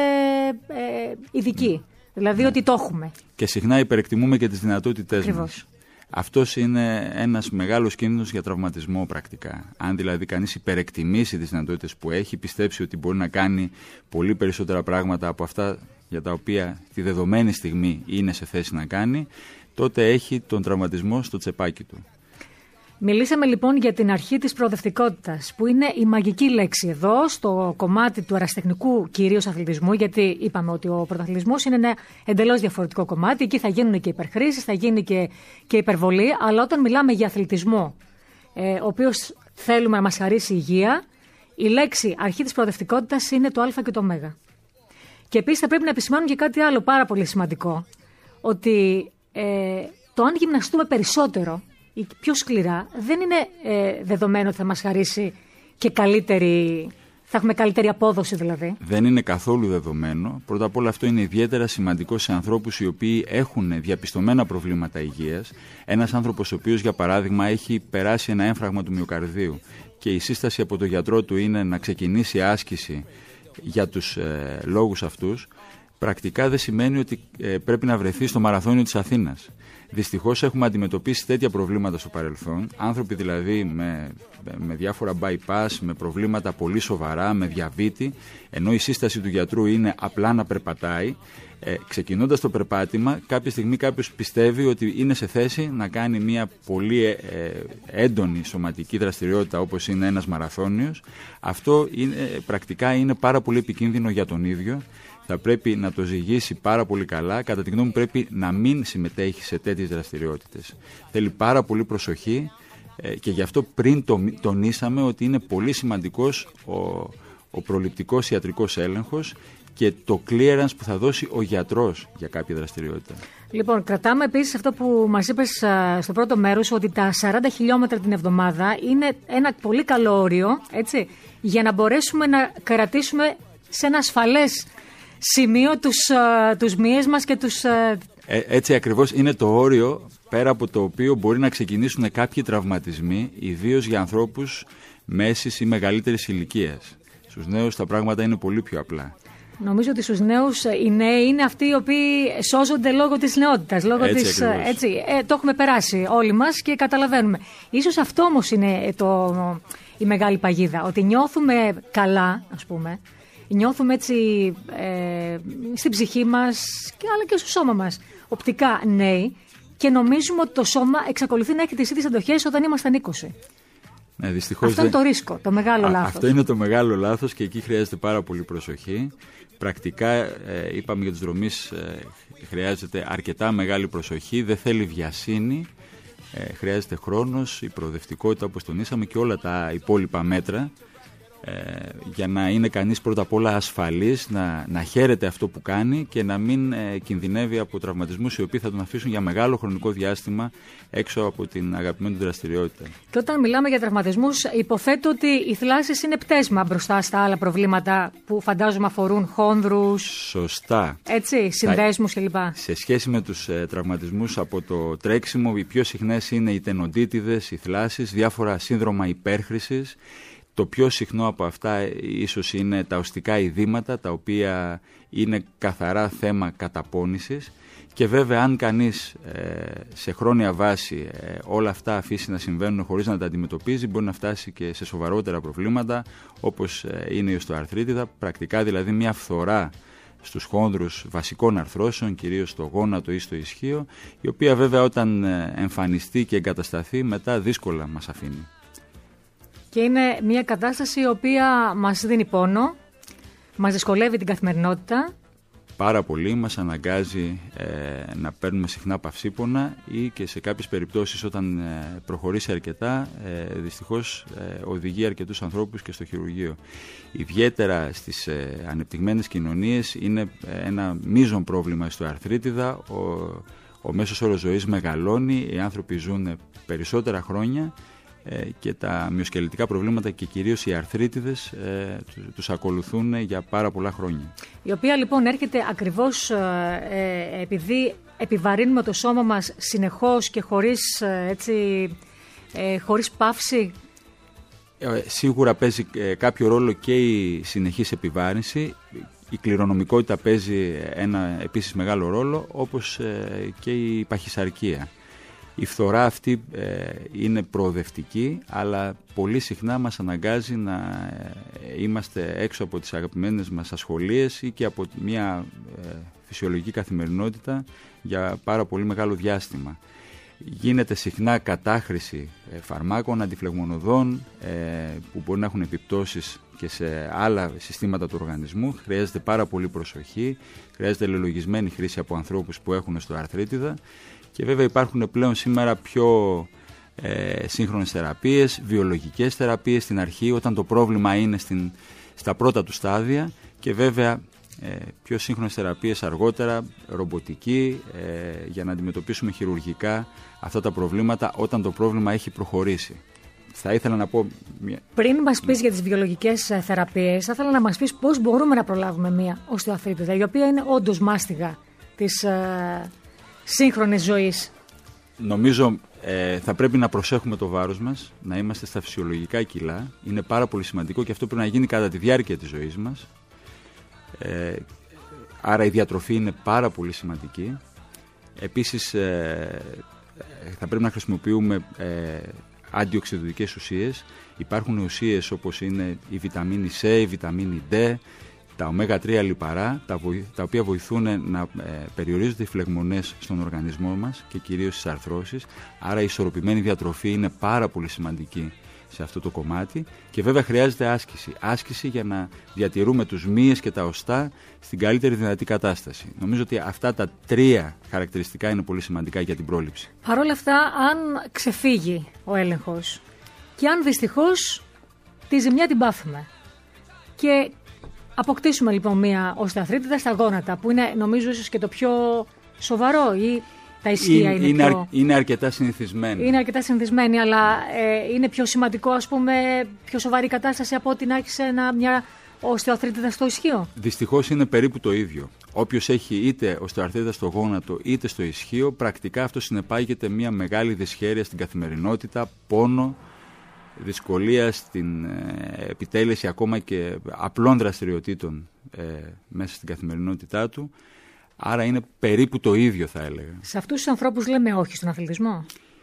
ε, ειδικοί. Δηλαδή ναι. ότι το έχουμε. Και συχνά υπερεκτιμούμε και τις δυνατότητές μας. Αυτός είναι ένας μεγάλος κίνδυνος για τραυματισμό πρακτικά. Αν δηλαδή κανείς υπερεκτιμήσει τις δυνατότητες που έχει, πιστέψει ότι μπορεί να κάνει πολύ περισσότερα πράγματα από αυτά για τα οποία τη δεδομένη στιγμή είναι σε θέση να κάνει, τότε έχει τον τραυματισμό στο τσεπάκι του. Μιλήσαμε λοιπόν για την αρχή της προοδευτικότητας, που είναι η μαγική λέξη εδώ στο κομμάτι του ερασιτεχνικού κυρίως αθλητισμού, γιατί είπαμε ότι ο πρωταθλητισμός είναι ένα εντελώς διαφορετικό κομμάτι, εκεί θα γίνουν και υπερχρήσεις, θα γίνει και, και υπερβολή, αλλά όταν μιλάμε για αθλητισμό, ε, ο οποίος θέλουμε να μας χαρίσει υγεία, η λέξη αρχή της προοδευτικότητας είναι το α και το ω. Και επίσης θα πρέπει να επισημάνουμε και κάτι άλλο πάρα πολύ σημαντικό, ότι ε, το αν γυμναστούμε περισσότερο ή πιο σκληρά, δεν είναι ε, δεδομένο ότι θα μας χαρίσει και καλύτερη, θα έχουμε καλύτερη απόδοση δηλαδή. Δεν είναι καθόλου δεδομένο. Πρώτα απ' όλα αυτό είναι ιδιαίτερα σημαντικό σε ανθρώπους οι οποίοι έχουν διαπιστωμένα προβλήματα υγείας. Ένας άνθρωπος ο οποίος για παράδειγμα έχει περάσει ένα έμφραγμα του μυοκαρδίου και η σύσταση από τον γιατρό του είναι να ξεκινήσει άσκηση για τους ε, λόγους αυτούς, πρακτικά δεν σημαίνει ότι ε, πρέπει να βρεθεί στο μαραθώνιο της Αθήνας. Δυστυχώς έχουμε αντιμετωπίσει τέτοια προβλήματα στο παρελθόν, άνθρωποι δηλαδή με, με διάφορα bypass, με προβλήματα πολύ σοβαρά, με διαβήτη, ενώ η σύσταση του γιατρού είναι απλά να περπατάει. Ε, ξεκινώντας το περπάτημα, κάποια στιγμή κάποιος πιστεύει ότι είναι σε θέση να κάνει μια πολύ ε, έντονη σωματική δραστηριότητα όπως είναι ένας μαραθώνιος. Αυτό είναι, πρακτικά είναι πάρα πολύ επικίνδυνο για τον ίδιο. Θα πρέπει να το ζυγίσει πάρα πολύ καλά. Κατά τη γνώμη μου πρέπει να μην συμμετέχει σε τέτοιες δραστηριότητες. Θέλει πάρα πολύ προσοχή ε, και γι' αυτό πριν το, τονίσαμε ότι είναι πολύ σημαντικός ο, ο προληπτικός ιατρικός έλεγχος και το clearance που θα δώσει ο γιατρός για κάποια δραστηριότητα. Λοιπόν, κρατάμε επίσης αυτό που μας είπες στο πρώτο μέρος, ότι τα σαράντα χιλιόμετρα την εβδομάδα είναι ένα πολύ καλό όριο, έτσι, για να μπορέσουμε να κρατήσουμε σε ένα ασφαλές σημείο τους, τους μύες μας και τους... Ε, έτσι ακριβώς είναι το όριο πέρα από το οποίο μπορεί να ξεκινήσουν κάποιοι τραυματισμοί, ιδίως για ανθρώπους μέσης ή μεγαλύτερης ηλικίας. Στους νέους τα πράγματα είναι πολύ πιο απλά. Νομίζω ότι στους νέους οι νέοι είναι αυτοί οι οποίοι σώζονται λόγω της νεότητας. Λόγω έτσι της, έτσι, ε, το έχουμε περάσει όλοι μας και καταλαβαίνουμε. Ίσως αυτό όμως είναι το, η μεγάλη παγίδα, ότι νιώθουμε καλά, ας πούμε, νιώθουμε έτσι ε, στην ψυχή μας, αλλά και στο σώμα μας, οπτικά νέοι, και νομίζουμε ότι το σώμα εξακολουθεί να έχει τις ίδιες αντοχές όταν ήμασταν είκοσι. Ναι, δυστυχώς αυτό δεν... είναι το ρίσκο, το μεγάλο Α, λάθος. Αυτό είναι το μεγάλο λάθος και εκεί χρειάζεται πάρα πολύ προσοχή. Πρακτικά, ε, είπαμε για τους δρομείς, ε, χρειάζεται αρκετά μεγάλη προσοχή, δεν θέλει βιασύνη, ε, χρειάζεται χρόνος, η προοδευτικότητα όπως τονίσαμε και όλα τα υπόλοιπα μέτρα. Ε, για να είναι κανείς πρώτα απ' όλα ασφαλής, να, να χαίρεται αυτό που κάνει και να μην ε, κινδυνεύει από τραυματισμούς οι οποίοι θα τον αφήσουν για μεγάλο χρονικό διάστημα έξω από την αγαπημένη του δραστηριότητα. Και όταν μιλάμε για τραυματισμούς, υποθέτω ότι οι θλάσσες είναι πτέσμα μπροστά στα άλλα προβλήματα που φαντάζομαι αφορούν χόνδρους. Σωστά. Έτσι, συνδέσμους κλπ. Σε σχέση με τους ε, τραυματισμούς από το τρέξιμο, οι πιο συχνές είναι οι τενοντίτιδες, οι θλάσσεις, διάφορα σύνδρομα υπέρχρησης. Το πιο συχνό από αυτά ίσως είναι τα οστικά ειδήματα, τα οποία είναι καθαρά θέμα καταπώνησης. Και βέβαια αν κανείς ε, σε χρόνια βάση ε, όλα αυτά αφήσει να συμβαίνουν χωρίς να τα αντιμετωπίζει, μπορεί να φτάσει και σε σοβαρότερα προβλήματα, όπως ε, είναι η οστεοαρθρίτιδα, πρακτικά δηλαδή μια φθορά στους χόνδρους βασικών αρθρώσεων, κυρίως στο γόνατο ή στο ισχύο, η οποία βέβαια όταν ε, εμφανιστεί και εγκατασταθεί μετά δύσκολα μας αφήνει. Και είναι μια κατάσταση η οποία μας δίνει πόνο, μας δυσκολεύει την καθημερινότητα. Πάρα πολύ, μας αναγκάζει ε, να παίρνουμε συχνά παυσίπονα ή και σε κάποιες περιπτώσεις όταν ε, προχωρήσει αρκετά ε, δυστυχώς ε, οδηγεί αρκετούς ανθρώπους και στο χειρουργείο. Ιδιαίτερα στις ε, ανεπτυγμένες κοινωνίες είναι ένα μείζον πρόβλημα στο αρθρίτιδα. Ο, ο μέσος όρος ζωής μεγαλώνει, οι άνθρωποι ζουν περισσότερα χρόνια και τα μυοσκελετικά προβλήματα και κυρίως οι αρθρίτιδες ε, τους ακολουθούν για πάρα πολλά χρόνια. Η οποία λοιπόν έρχεται ακριβώς ε, επειδή επιβαρύνουμε το σώμα μας συνεχώς και χωρίς, έτσι, ε, χωρίς παύση. Ε, σίγουρα παίζει ε, κάποιο ρόλο και η συνεχής επιβάρυνση. Η κληρονομικότητα παίζει ένα επίσης μεγάλο ρόλο, όπως ε, και η παχυσαρκία. Η φθορά αυτή ε, είναι προοδευτική, αλλά πολύ συχνά μας αναγκάζει να ε, είμαστε έξω από τις αγαπημένες μας ασχολίες ή και από μια ε, φυσιολογική καθημερινότητα για πάρα πολύ μεγάλο διάστημα. Γίνεται συχνά κατάχρηση ε, φαρμάκων, αντιφλεγμονωδών ε, που μπορεί να έχουν επιπτώσεις και σε άλλα συστήματα του οργανισμού. Χρειάζεται πάρα πολύ προσοχή, χρειάζεται λελογισμένη χρήση από ανθρώπους που έχουν οστεοαρθρίτιδα. Και βέβαια υπάρχουν πλέον σήμερα πιο ε, σύγχρονες θεραπείες, βιολογικές θεραπείες στην αρχή, όταν το πρόβλημα είναι στην, στα πρώτα του στάδια, και βέβαια ε, πιο σύγχρονες θεραπείες αργότερα, ρομποτική, ε, για να αντιμετωπίσουμε χειρουργικά αυτά τα προβλήματα όταν το πρόβλημα έχει προχωρήσει. Θα ήθελα να πω... Μια... Πριν μας πεις για τις βιολογικές θεραπείες, θα ήθελα να μας πεις πώς μπορούμε να προλάβουμε μια οστεοαρθρίτιδα, η οποία είναι όντως μάστιγα της... Ε... σύγχρονης ζωής. Νομίζω ε, θα πρέπει να προσέχουμε το βάρος μας, να είμαστε στα φυσιολογικά κιλά. Είναι πάρα πολύ σημαντικό και αυτό πρέπει να γίνει κατά τη διάρκεια της ζωής μας. Ε, άρα η διατροφή είναι πάρα πολύ σημαντική. Επίσης ε, θα πρέπει να χρησιμοποιούμε ε, αντιοξειδωτικές ουσίες. Υπάρχουν ουσίες όπως είναι η βιταμίνη C, η βιταμίνη D, τα ωμέγα τρία λιπαρά, τα, βοη, τα οποία βοηθούν να ε, περιορίζονται οι φλεγμονές στον οργανισμό μας και κυρίως στις αρθρώσεις. Άρα η ισορροπημένη διατροφή είναι πάρα πολύ σημαντική σε αυτό το κομμάτι, και βέβαια χρειάζεται άσκηση. Άσκηση για να διατηρούμε τους μύες και τα οστά στην καλύτερη δυνατή κατάσταση. Νομίζω ότι αυτά τα τρία χαρακτηριστικά είναι πολύ σημαντικά για την πρόληψη. Παρ' όλα αυτά, αν ξεφύγει ο έλεγχος και αν δυστυχώς τη ζημιά την πάθουμε και αποκτήσουμε λοιπόν μια οστεοαρθρίτιδα στα γόνατα, που είναι νομίζω ίσως και το πιο σοβαρό, ή τα ισχύα είναι, είναι, πιο... αρ, είναι αρκετά συνηθισμένη. Είναι αρκετά συνηθισμένη, αλλά ε, είναι πιο σημαντικό, ας πούμε, πιο σοβαρή κατάσταση από ότι να έχεις ένα, μια οστεοαρθρίτιδα στο ισχύο. Δυστυχώς είναι περίπου το ίδιο. Όποιος έχει είτε οστεοαρθρίτιδα στο γόνατο είτε στο ισχύο, πρακτικά αυτό συνεπάγεται μια μεγάλη δυσχέρεια στην καθημερινότητα, πόνο, δυσκολία στην ε, επιτέλεση ακόμα και απλών δραστηριοτήτων ε, μέσα στην καθημερινότητά του. Άρα είναι περίπου το ίδιο, θα έλεγα. Σε αυτούς τους ανθρώπους λέμε όχι στον αθλητισμό?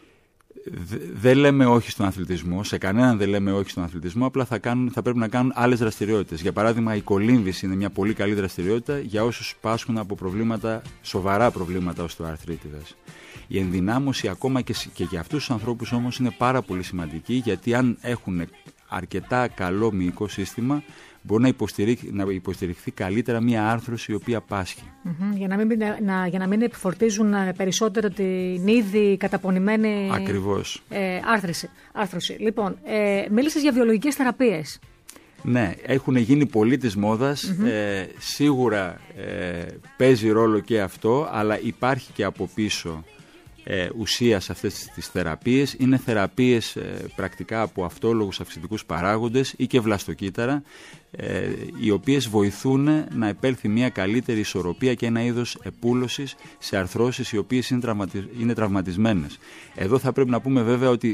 Δε, δεν λέμε όχι στον αθλητισμό, σε κανέναν δεν λέμε όχι στον αθλητισμό, απλά θα, κάνουν, θα πρέπει να κάνουν άλλες δραστηριότητες. Για παράδειγμα, η κολύμβηση είναι μια πολύ καλή δραστηριότητα για όσους πάσχουν από προβλήματα, σοβαρά προβλήματα οστεοαρθρίτιδας. Η ενδυνάμωση ακόμα και, και για αυτούς τους ανθρώπους όμως είναι πάρα πολύ σημαντική, γιατί αν έχουν αρκετά καλό μυϊκό σύστημα, μπορεί να, υποστηρίχ, να υποστηριχθεί καλύτερα μια άρθρωση η οποία πάσχει. Mm-hmm, για, να μην, να, για να μην επιφορτίζουν περισσότερο την ήδη καταπονημένη Ακριβώς. Ε, άρθρωση. άρθρωση. Λοιπόν, ε, μίλησες για βιολογικές θεραπείες. Ναι, έχουν γίνει πολύ της μόδας. Mm-hmm. Ε, σίγουρα ε, παίζει ρόλο και αυτό, αλλά υπάρχει και από πίσω Ε, ουσία σε αυτές τις θεραπείες. Είναι θεραπείες ε, πρακτικά από αυτόλογους αυξητικούς παράγοντες ή και βλαστοκύτταρα, ε, οι οποίες βοηθούν να επέλθει μια καλύτερη ισορροπία και ένα είδος επούλωσης σε αρθρώσεις οι οποίες είναι, τραυματι... είναι τραυματισμένες. Εδώ θα πρέπει να πούμε βέβαια ότι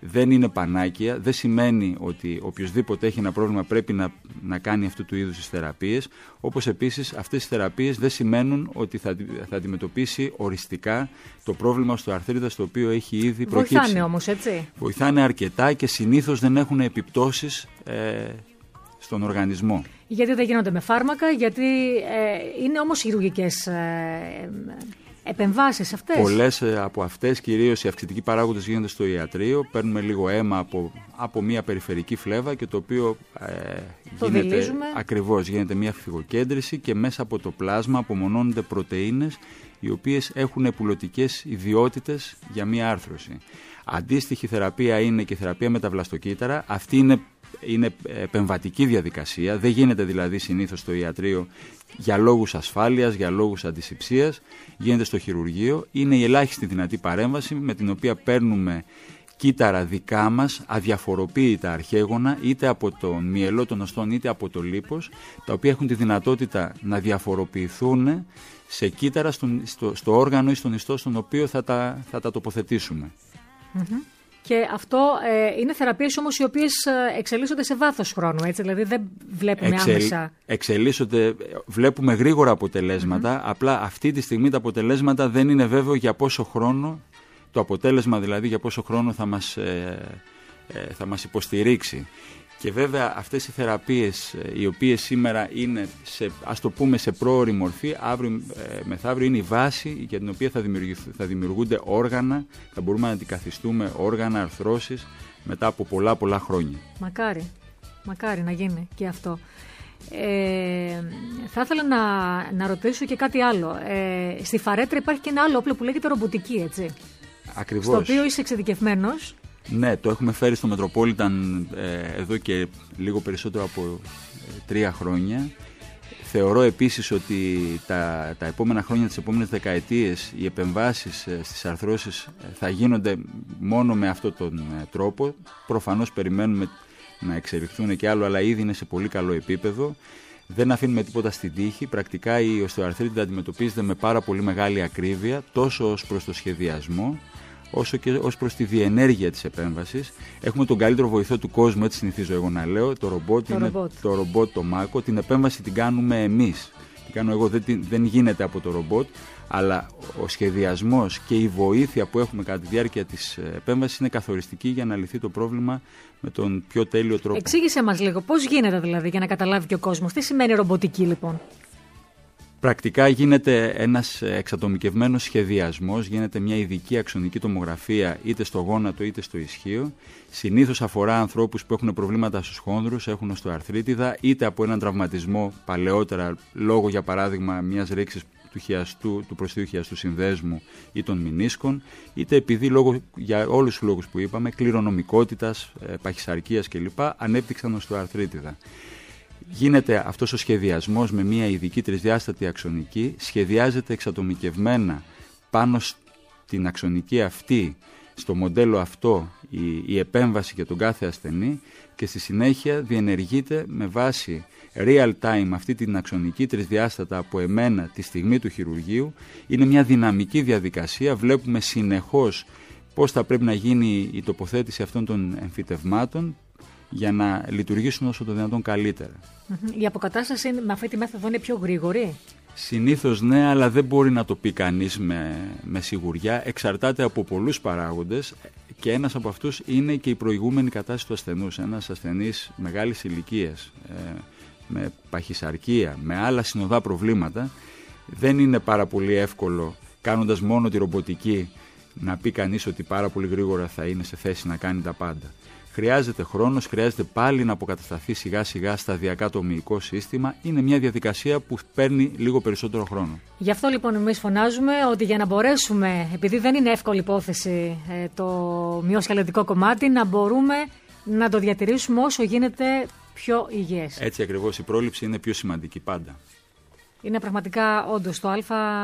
δεν είναι πανάκια, δεν σημαίνει ότι οποιοδήποτε έχει ένα πρόβλημα πρέπει να, να κάνει αυτού του είδους τις θεραπείες, όπως επίσης αυτές οι θεραπείες δεν σημαίνουν ότι θα, θα αντιμετωπίσει οριστικά το πρόβλημα στο αρθρίτιδα στο οποίο έχει ήδη προκύψει. Βοηθάνε όμως, έτσι. Βοηθάνε αρκετά και συνήθως δεν έχουν επιπτώσεις ε, στον οργανισμό. Γιατί δεν γίνονται με φάρμακα, γιατί ε, είναι όμως χειρουργικές ε, επεμβάσεις αυτές. Πολλές από αυτές, κυρίως οι αυξητικοί παράγοντες, γίνονται στο ιατρείο. Παίρνουμε λίγο αίμα από, από μια περιφερική φλέβα και το οποίο ε, το γίνεται, δηλίζουμε. Ακριβώς, γίνεται μια φυγοκέντρηση και μέσα από το πλάσμα απομονώνονται πρωτεΐνες οι οποίες έχουν πουλωτικές ιδιότητες για μια άρθρωση. Αντίστοιχη θεραπεία είναι και η θεραπεία με τα βλαστοκύτταρα. Αυτή είναι, είναι επεμβατική διαδικασία, δεν γίνεται δηλαδή συνήθως στο ιατρείο για λόγους ασφάλειας, για λόγους αντισηψίας, γίνεται στο χειρουργείο. Είναι η ελάχιστη δυνατή παρέμβαση με την οποία παίρνουμε κύτταρα δικά μας, αδιαφοροποίητα αρχαίγωνα, είτε από τον μυελό των οστών είτε από το λίπος, τα οποία έχουν τη δυνατότητα να διαφοροποιηθούν σε κύτταρα στον, στο, στο όργανο ή στον ιστό στον οποίο θα τα, θα τα τοποθετήσουμε. Mm-hmm. Και αυτό ε, είναι θεραπείες όμως οι οποίες εξελίσσονται σε βάθος χρόνου, έτσι, δηλαδή δεν βλέπουμε Εξελ, άμεσα. Εξελίσσονται, βλέπουμε γρήγορα αποτελέσματα, mm-hmm. απλά αυτή τη στιγμή τα αποτελέσματα δεν είναι βέβαιο για πόσο χρόνο, το αποτέλεσμα δηλαδή για πόσο χρόνο θα μας, ε, ε, θα μας υποστηρίξει. Και βέβαια αυτές οι θεραπείες οι οποίες σήμερα είναι, σε, ας το πούμε, σε πρόωρη μορφή, αύριο ε, μεθαύριο είναι η βάση για την οποία θα, θα δημιουργούνται όργανα, θα μπορούμε να αντικαθιστούμε όργανα, αρθρώσεις μετά από πολλά πολλά χρόνια. Μακάρι, μακάρι να γίνει και αυτό. Ε, θα ήθελα να, να ρωτήσω και κάτι άλλο. Ε, στη φαρέτρα υπάρχει και ένα άλλο όπλο που λέγεται ρομποτική, έτσι. Ακριβώς. Στο οποίο είσαι εξειδικευμένος. Ναι, το έχουμε φέρει στο Metropolitan ε, εδώ και λίγο περισσότερο από ε, τρία χρόνια. Θεωρώ επίσης ότι τα, τα επόμενα χρόνια, τις επόμενες δεκαετίες, οι επεμβάσεις ε, στις αρθρώσεις ε, θα γίνονται μόνο με αυτόν τον ε, τρόπο. Προφανώς περιμένουμε να εξελιχθούν και άλλο, αλλά ήδη είναι σε πολύ καλό επίπεδο. Δεν αφήνουμε τίποτα στην τύχη. Πρακτικά η οστεοαρθρίτιδα αντιμετωπίζεται με πάρα πολύ μεγάλη ακρίβεια, τόσο ως προς το σχεδιασμό, όσο και ως προς τη διενέργεια της επέμβασης. Έχουμε τον καλύτερο βοηθό του κόσμου, έτσι συνηθίζω εγώ να λέω, το ρομπότ, το είναι ρομπότ. το ρομπότ το Μάκο. Την επέμβαση την κάνουμε εμείς. Την κάνω εγώ, δεν, δεν γίνεται από το ρομπότ, αλλά ο σχεδιασμός και η βοήθεια που έχουμε κατά τη διάρκεια της επέμβασης είναι καθοριστική για να λυθεί το πρόβλημα με τον πιο τέλειο τρόπο. Εξήγησέ μας λίγο, πώς γίνεται δηλαδή για να καταλάβει και ο κόσμος. Τι σημαίνει ρομποτική λοιπόν? Πρακτικά γίνεται ένας εξατομικευμένος σχεδιασμός, γίνεται μια ειδική αξονική τομογραφία είτε στο γόνατο είτε στο ισχύο. Συνήθως αφορά ανθρώπους που έχουν προβλήματα στους χόνδρους, έχουν οστεοαρθρίτιδα, είτε από έναν τραυματισμό παλαιότερα, λόγω για παράδειγμα μιας ρήξης του, χιαστού, του προστίου χιαστού συνδέσμου ή των μηνίσκων, είτε επειδή λόγω, για όλους τους λόγους που είπαμε, κληρονομικότητας, παχυσαρκίας κλπ. Ανέπτυξαν οστεοαρθρίτιδα. Γίνεται αυτός ο σχεδιασμός με μια ειδική τρισδιάστατη αξονική, σχεδιάζεται εξατομικευμένα πάνω στην αξονική αυτή, στο μοντέλο αυτό, η, η επέμβαση για τον κάθε ασθενή και στη συνέχεια διενεργείται με βάση real time αυτή την αξονική τρισδιάστατα από εμένα τη στιγμή του χειρουργείου. Είναι μια δυναμική διαδικασία, βλέπουμε συνεχώς πώς θα πρέπει να γίνει η τοποθέτηση αυτών των εμφυτευμάτων για να λειτουργήσουν όσο το δυνατόν καλύτερα. Η αποκατάσταση με αυτή τη μέθοδο είναι πιο γρήγορη? Συνήθως ναι, αλλά δεν μπορεί να το πει κανείς με, με σιγουριά. Εξαρτάται από πολλούς παράγοντες και ένας από αυτούς είναι και η προηγούμενη κατάσταση του ασθενούς. Ένας ασθενής μεγάλης ηλικίας, ε, με παχυσαρκία, με άλλα συνοδά προβλήματα, δεν είναι πάρα πολύ εύκολο κάνοντας μόνο τη ρομποτική να πει κανείς ότι πάρα πολύ γρήγορα θα είναι σε θέση να κάνει τα πάντα. Χρειάζεται χρόνος, χρειάζεται πάλι να αποκατασταθεί σιγά σιγά σταδιακά το μυϊκό σύστημα. Είναι μια διαδικασία που παίρνει λίγο περισσότερο χρόνο. Γι' αυτό λοιπόν εμείς φωνάζουμε ότι για να μπορέσουμε, επειδή δεν είναι εύκολη υπόθεση το μυοσκελετικό κομμάτι, να μπορούμε να το διατηρήσουμε όσο γίνεται πιο υγιές. Έτσι ακριβώς, η πρόληψη είναι πιο σημαντική πάντα. Είναι πραγματικά όντως το α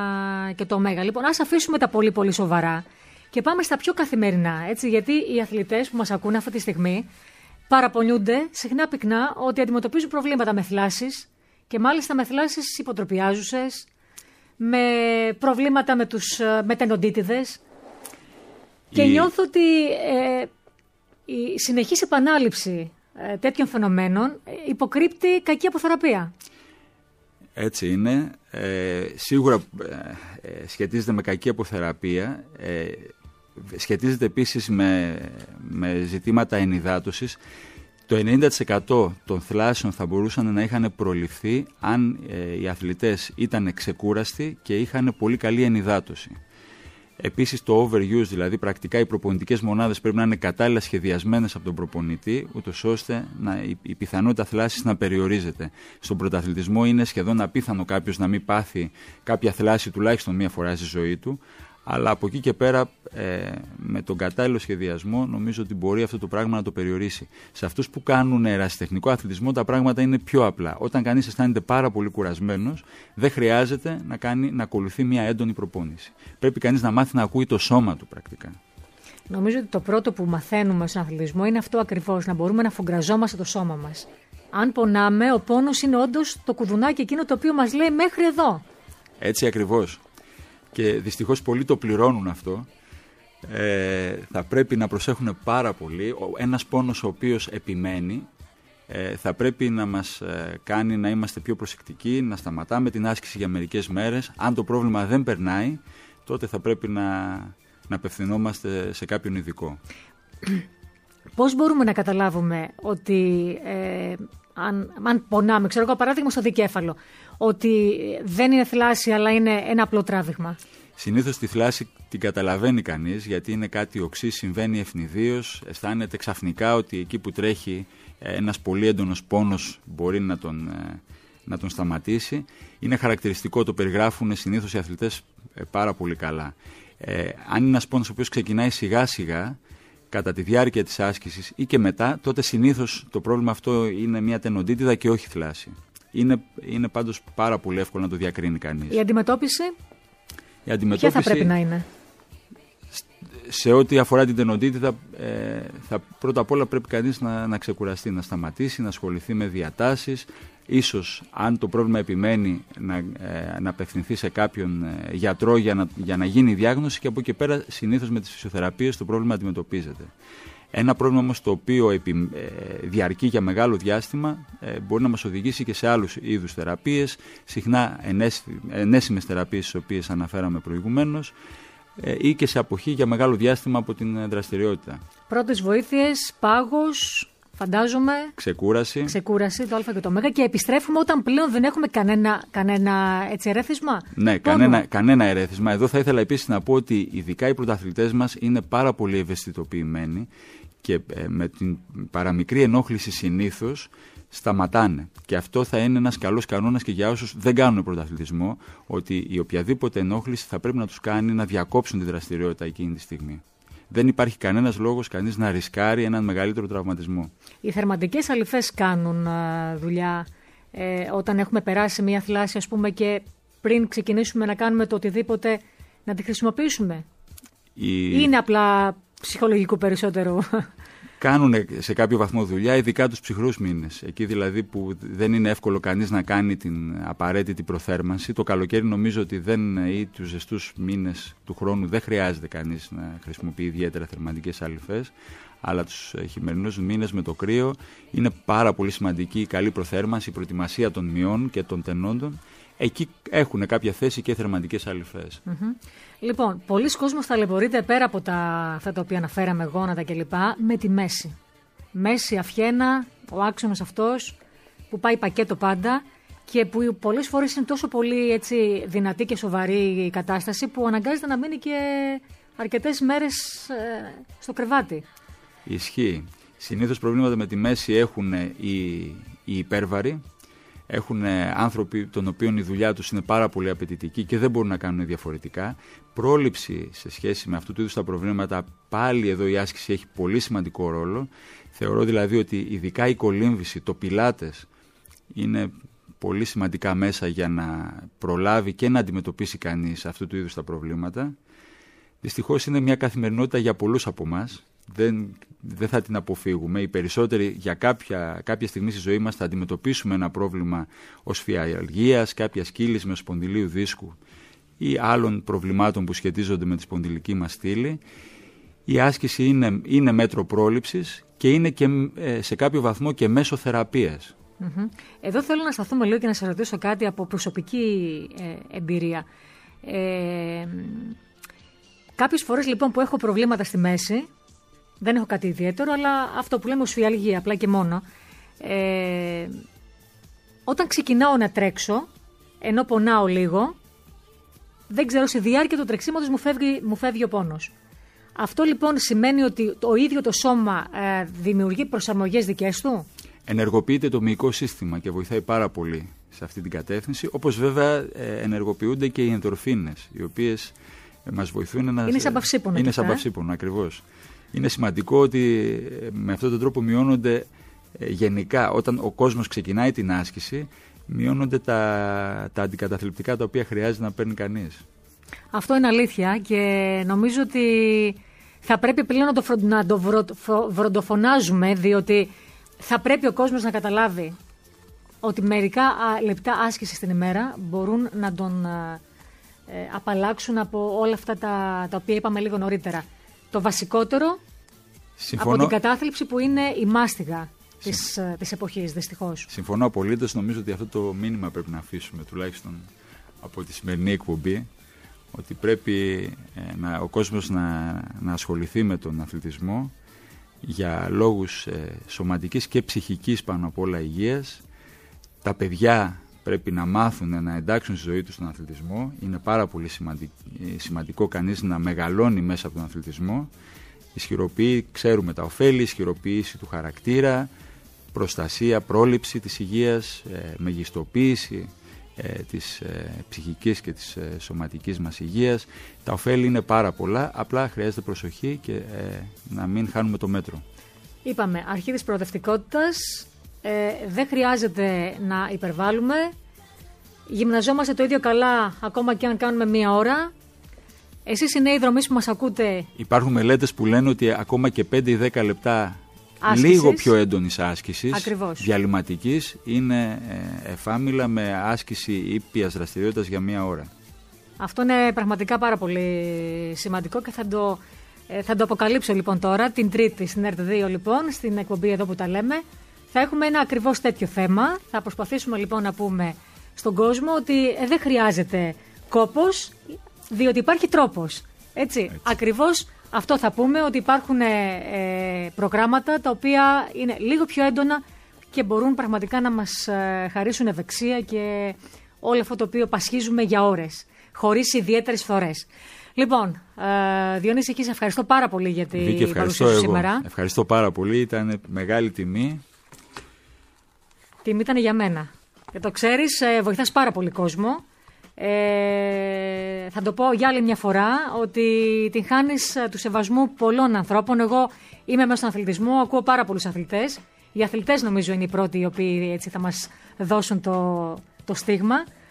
και το ω. Λοιπόν, ας αφήσουμε τα πολύ πολύ σοβαρά και πάμε στα πιο καθημερινά, έτσι, γιατί οι αθλητές που μας ακούνε αυτή τη στιγμή παραπονιούνται συχνά πυκνά ότι αντιμετωπίζουν προβλήματα με θλάσσεις και μάλιστα με θλάσσεις υποτροπιάζουσες, με προβλήματα με τους μετενοντίτιδες. Η... Και νιώθω ότι ε, η συνεχής επανάληψη ε, τέτοιων φαινομένων υποκρύπτει κακή αποθεραπεία. Έτσι είναι. Ε, σίγουρα ε, σχετίζεται με κακή αποθεραπεία. Ε, σχετίζεται επίσης με, με ζητήματα ενυδάτωσης. Το ενενήντα τοις εκατό των θλάσεων θα μπορούσαν να είχαν προληφθεί αν ε, οι αθλητές ήταν ξεκούραστοι και είχαν πολύ καλή ενυδάτωση. Επίσης το overuse, δηλαδή πρακτικά οι προπονητικές μονάδες πρέπει να είναι κατάλληλα σχεδιασμένες από τον προπονητή, ούτως ώστε να, η, η πιθανότητα θλάσσης να περιορίζεται. Στον πρωταθλητισμό είναι σχεδόν απίθανο κάποιος να μην πάθει κάποια θλάση τουλάχιστον μία φορά στη ζωή του, αλλά από εκεί και πέρα ε, με τον κατάλληλο σχεδιασμό νομίζω ότι μπορεί αυτό το πράγμα να το περιορίσει. Σε αυτούς που κάνουν ερασιτεχνικό αθλητισμό τα πράγματα είναι πιο απλά. Όταν κανείς αισθάνεται πάρα πολύ κουρασμένος, δεν χρειάζεται να, κάνει, να ακολουθεί μια έντονη προπόνηση. Πρέπει κανείς να μάθει να ακούει το σώμα του πρακτικά. Νομίζω ότι το πρώτο που μαθαίνουμε στον αθλητισμό είναι αυτό ακριβώς, να μπορούμε να φογκραζόμαστε το σώμα μας. Αν πονάμε, ο πόνος είναι όντως το κουδουνάκι εκείνο το οποίο μας λέει μέχρι εδώ. Έτσι ακριβώς. Και δυστυχώς πολλοί το πληρώνουν αυτό. Ε, θα πρέπει να προσέχουν πάρα πολύ. Ένας πόνος ο οποίος επιμένει ε, θα πρέπει να μας ε, κάνει να είμαστε πιο προσεκτικοί, να σταματάμε την άσκηση για μερικές μέρες. Αν το πρόβλημα δεν περνάει, τότε θα πρέπει να, να απευθυνόμαστε σε κάποιον ειδικό. Πώς μπορούμε να καταλάβουμε ότι ε, αν, αν πονάμε, ξέρω εγώ παράδειγμα στο δικέφαλο, ότι δεν είναι θλάση αλλά είναι ένα απλό τράβηγμα? Συνήθως τη θλάση την καταλαβαίνει κανείς, γιατί είναι κάτι οξύ, συμβαίνει ευνηδίως, αισθάνεται ξαφνικά ότι εκεί που τρέχει ένας πολύ έντονος πόνος μπορεί να τον, να τον σταματήσει. Είναι χαρακτηριστικό, το περιγράφουν συνήθως οι αθλητές πάρα πολύ καλά. Ε, αν είναι ένας πόνος ο οποίος ξεκινάει σιγά σιγά, κατά τη διάρκεια της άσκησης ή και μετά, τότε συνήθως το πρόβλημα αυτό είναι μια τενοντίτιδα και όχι θλάση. Είναι, είναι πάντως πάρα πολύ εύκολο να το διακρίνει κανείς. Η αντιμετώπιση, Η αντιμετώπιση ποια θα πρέπει να είναι? Σε ό,τι αφορά την τενοντίτιδα, ε, θα, πρώτα απ' όλα πρέπει κανείς να, να ξεκουραστεί, να σταματήσει, να ασχοληθεί με διατάσεις. Ίσως, αν το πρόβλημα επιμένει, να, ε, να απευθυνθεί σε κάποιον ε, γιατρό για να, για να γίνει η διάγνωση, και από εκεί πέρα συνήθως με τις φυσιοθεραπείες το πρόβλημα αντιμετωπίζεται. Ένα πρόβλημα όμως το οποίο επι, ε, διαρκεί για μεγάλο διάστημα ε, μπορεί να μας οδηγήσει και σε άλλους είδους θεραπείες, συχνά ενέσιμες θεραπείες τις οποίες αναφέραμε προηγουμένως, ε, ή και σε αποχή για μεγάλο διάστημα από την δραστηριότητα. Πρώτες βοήθειες, πάγος, φαντάζομαι. Ξεκούραση. Ξεκούραση, το α και το ω, και επιστρέφουμε όταν πλέον δεν έχουμε κανένα, κανένα έτσι, ερέθισμα. Ναι, κανένα, κανένα ερέθισμα. Εδώ θα ήθελα επίσης να πω ότι ειδικά οι πρωταθλητές μας είναι πάρα πολύ ευαισθητοποιημένοι και ε, με την παραμικρή ενόχληση συνήθως σταματάνε. Και αυτό θα είναι ένας καλός κανόνας και για όσους δεν κάνουν πρωταθλητισμό, ότι η οποιαδήποτε ενόχληση θα πρέπει να τους κάνει να διακόψουν τη δραστηριότητα εκείνη τη στιγμή. Δεν υπάρχει κανένας λόγος κανείς να ρισκάρει έναν μεγαλύτερο τραυματισμό. Οι θερματικές αλυφές κάνουν α, δουλειά ε, όταν έχουμε περάσει μια θλάση, ας πούμε, και πριν ξεκινήσουμε να κάνουμε το οτιδήποτε, να τη χρησιμοποιήσουμε. Η... Ή είναι απλά ψυχολογικό περισσότερο? Κάνουν σε κάποιο βαθμό δουλειά, ειδικά τους ψυχρούς μήνες. Εκεί δηλαδή που δεν είναι εύκολο κανείς να κάνει την απαραίτητη προθέρμανση. Το καλοκαίρι νομίζω ότι δεν, ή τους ζεστούς μήνες του χρόνου δεν χρειάζεται κανείς να χρησιμοποιεί ιδιαίτερα θερματικές αλυφές. Αλλά τους χειμερινούς μήνες με το κρύο είναι πάρα πολύ σημαντική η καλή προθέρμανση, η προετοιμασία των μειών και των τενόντων. Εκεί έχουν κάποια θέση και θερματικές αλυφές. Mm-hmm. Λοιπόν, πολλοί κόσμος ταλαιπωρείται πέρα από τα, αυτά τα οποία αναφέραμε, γόνατα κλπ. Με τη μέση. Μέση, αυχένα, ο άξονας αυτός που πάει πακέτο πάντα και που πολλές φορές είναι τόσο πολύ έτσι, δυνατή και σοβαρή η κατάσταση που αναγκάζεται να μείνει και αρκετές μέρες ε, στο κρεβάτι. Ισχύει. Συνήθως προβλήματα με τη μέση έχουν οι, οι υπέρβαροι. Έχουν άνθρωποι των οποίων η δουλειά τους είναι πάρα πολύ απαιτητική και δεν μπορούν να κάνουν διαφορετικά. Πρόληψη σε σχέση με αυτού του είδους τα προβλήματα, πάλι εδώ η άσκηση έχει πολύ σημαντικό ρόλο. Θεωρώ δηλαδή ότι ειδικά η κολύμβηση, το πιλάτες είναι πολύ σημαντικά μέσα για να προλάβει και να αντιμετωπίσει κανείς αυτού του είδους τα προβλήματα. Δυστυχώς είναι μια καθημερινότητα για πολλούς από εμάς. Δεν, δεν θα την αποφύγουμε. Οι περισσότεροι για κάποια, κάποια στιγμή στη ζωή μας θα αντιμετωπίσουμε ένα πρόβλημα ως φυαλγίας, κάποια σκύλης με σπονδυλίου δίσκου ή άλλων προβλημάτων που σχετίζονται με τη σπονδυλική μας στήλη. η άσκηση είναι, είναι μέτρο πρόληψης και είναι και σε κάποιο βαθμό και μέσο θεραπείας. Mm-hmm. Εδώ θέλω να σταθούμε λίγο και να σας ρωτήσω κάτι από προσωπική ε, εμπειρία. Ε, κάποιες φορές λοιπόν που έχω προβλήματα στη μέση, δεν έχω κάτι ιδιαίτερο, αλλά αυτό που λέμε οσφιαλγία, απλά και μόνο, ε, όταν ξεκινάω να τρέξω, ενώ πονάω λίγο, δεν ξέρω, στη διάρκεια του τρεξίματος μου φεύγει, μου φεύγει ο πόνος. Αυτό λοιπόν σημαίνει ότι το ίδιο το σώμα ε, δημιουργεί προσαρμογές δικές του. Ενεργοποιείται το μυϊκό σύστημα και βοηθάει πάρα πολύ σε αυτή την κατεύθυνση, όπως βέβαια ε, ενεργοποιούνται και οι ενδορφίνες, οι οποίες ε, μας βοηθούν να... Είναι σαν παυσίπονο. Είναι σαν παυσίπονο, ακριβώς. Είναι σημαντικό ότι ε, με αυτόν τον τρόπο μειώνονται ε, γενικά, όταν ο κόσμος ξεκινάει την άσκηση, μειώνονται τα, τα αντικαταθλιπτικά τα οποία χρειάζεται να παίρνει κανείς. Αυτό είναι αλήθεια και νομίζω ότι θα πρέπει πλέον να το, φρο, να το βρο, φρο, βροντοφωνάζουμε, διότι θα πρέπει ο κόσμος να καταλάβει ότι μερικά α, λεπτά άσκηση την ημέρα μπορούν να τον α, ε, απαλλάξουν από όλα αυτά τα, τα οποία είπαμε λίγο νωρίτερα. Το βασικότερο Συμφωνώ. από την κατάθλιψη που είναι η μάστιγα της, της εποχής, δυστυχώς. Συμφωνώ απολύτως. Νομίζω ότι αυτό το μήνυμα πρέπει να αφήσουμε τουλάχιστον από τη σημερινή εκπομπή, ότι πρέπει ε, να, ο κόσμος να, να ασχοληθεί με τον αθλητισμό για λόγους ε, σωματικής και ψυχικής πάνω απ' όλα υγείας. Τα παιδιά πρέπει να μάθουν να εντάξουν στη ζωή τους τον αθλητισμό. Είναι πάρα πολύ σημαντικό, σημαντικό κανείς να μεγαλώνει μέσα από τον αθλητισμό. Ισχυροποιεί, ξέρουμε τα ωφέλη, ισχυροποίηση του χαρακτήρα, προστασία, πρόληψη της υγείας, ε, μεγιστοποίηση ε, της ε, ψυχικής και της ε, σωματικής μας υγείας. Τα ωφέλη είναι πάρα πολλά, απλά χρειάζεται προσοχή και ε, να μην χάνουμε το μέτρο. Είπαμε, αρχή της προοδευτικότητας, ε, δεν χρειάζεται να υπερβάλλουμε, γυμναζόμαστε το ίδιο καλά ακόμα και αν κάνουμε μία ώρα. Εσείς οι νέοι δρομείς που μας ακούτε... Υπάρχουν μελέτες που λένε ότι ακόμα και πέντε ή δέκα λεπτά άσκησης, λίγο πιο έντονης άσκησης, ακριβώς, διαλυματικής, είναι ε, εφάμιλα με άσκηση ήπιας δραστηριότητας για μία ώρα. Αυτό είναι πραγματικά πάρα πολύ σημαντικό και θα το, ε, θα το αποκαλύψω λοιπόν τώρα, την Τρίτη στην ΕΡΤ δύο λοιπόν, στην εκπομπή εδώ που τα λέμε. Θα έχουμε ένα ακριβώς τέτοιο θέμα. Θα προσπαθήσουμε λοιπόν να πούμε στον κόσμο ότι ε, δεν χρειάζεται κόπος, διότι υπάρχει τρόπος. Έτσι, Έτσι. Ακριβώς αυτό θα πούμε, ότι υπάρχουν ε, προγράμματα τα οποία είναι λίγο πιο έντονα και μπορούν πραγματικά να μας ε, χαρίσουν ευεξία και όλο αυτό το οποίο πασχίζουμε για ώρες, χωρίς ιδιαίτερες φορές. Λοιπόν, ε, Διονύση, εκεί σε ευχαριστώ πάρα πολύ για την Βίκη, παρουσία σου σήμερα. Ευχαριστώ πάρα πολύ, ήταν μεγάλη τιμή. Τιμή ήταν για μένα. Και το ξέρεις, ε, βοηθάς πάρα πολύ κόσμο. Ε, θα το πω για άλλη μια φορά ότι την χάνεις του σεβασμού πολλών ανθρώπων. Εγώ είμαι μέσα στον αθλητισμό, ακούω πάρα πολλούς αθλητές. Οι αθλητές νομίζω είναι οι πρώτοι οι οποίοι έτσι θα μας δώσουν το, το στίγμα.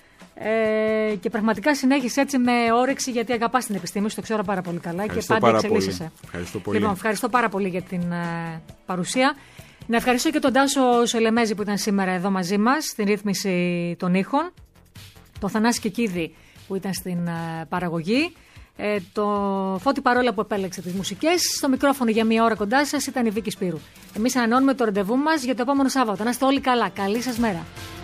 Ε, και πραγματικά συνέχισε έτσι με όρεξη, γιατί αγαπάς την επιστήμη σου, το ξέρω πάρα πολύ καλά. Ευχαριστώ και πάντα εξελίσσεσαι. Ευχαριστώ πολύ. Λοιπόν, ευχαριστώ πάρα πολύ για την ε, παρουσία. Να ευχαριστώ και τον Τάσο Σολεμέζη που ήταν σήμερα εδώ μαζί μας στην ρύθμιση των ήχων. Το Θανάση Κεκίδη που ήταν στην uh, παραγωγή, ε, το Φώτη Παρόλα που επέλεξε τις μουσικές. Στο μικρόφωνο για μία ώρα κοντά σας ήταν η Βίκη Σπύρου. Εμείς ανανεώνουμε το ραντεβού μας για το επόμενο Σάββατο. Να είστε όλοι καλά. Καλή σας μέρα.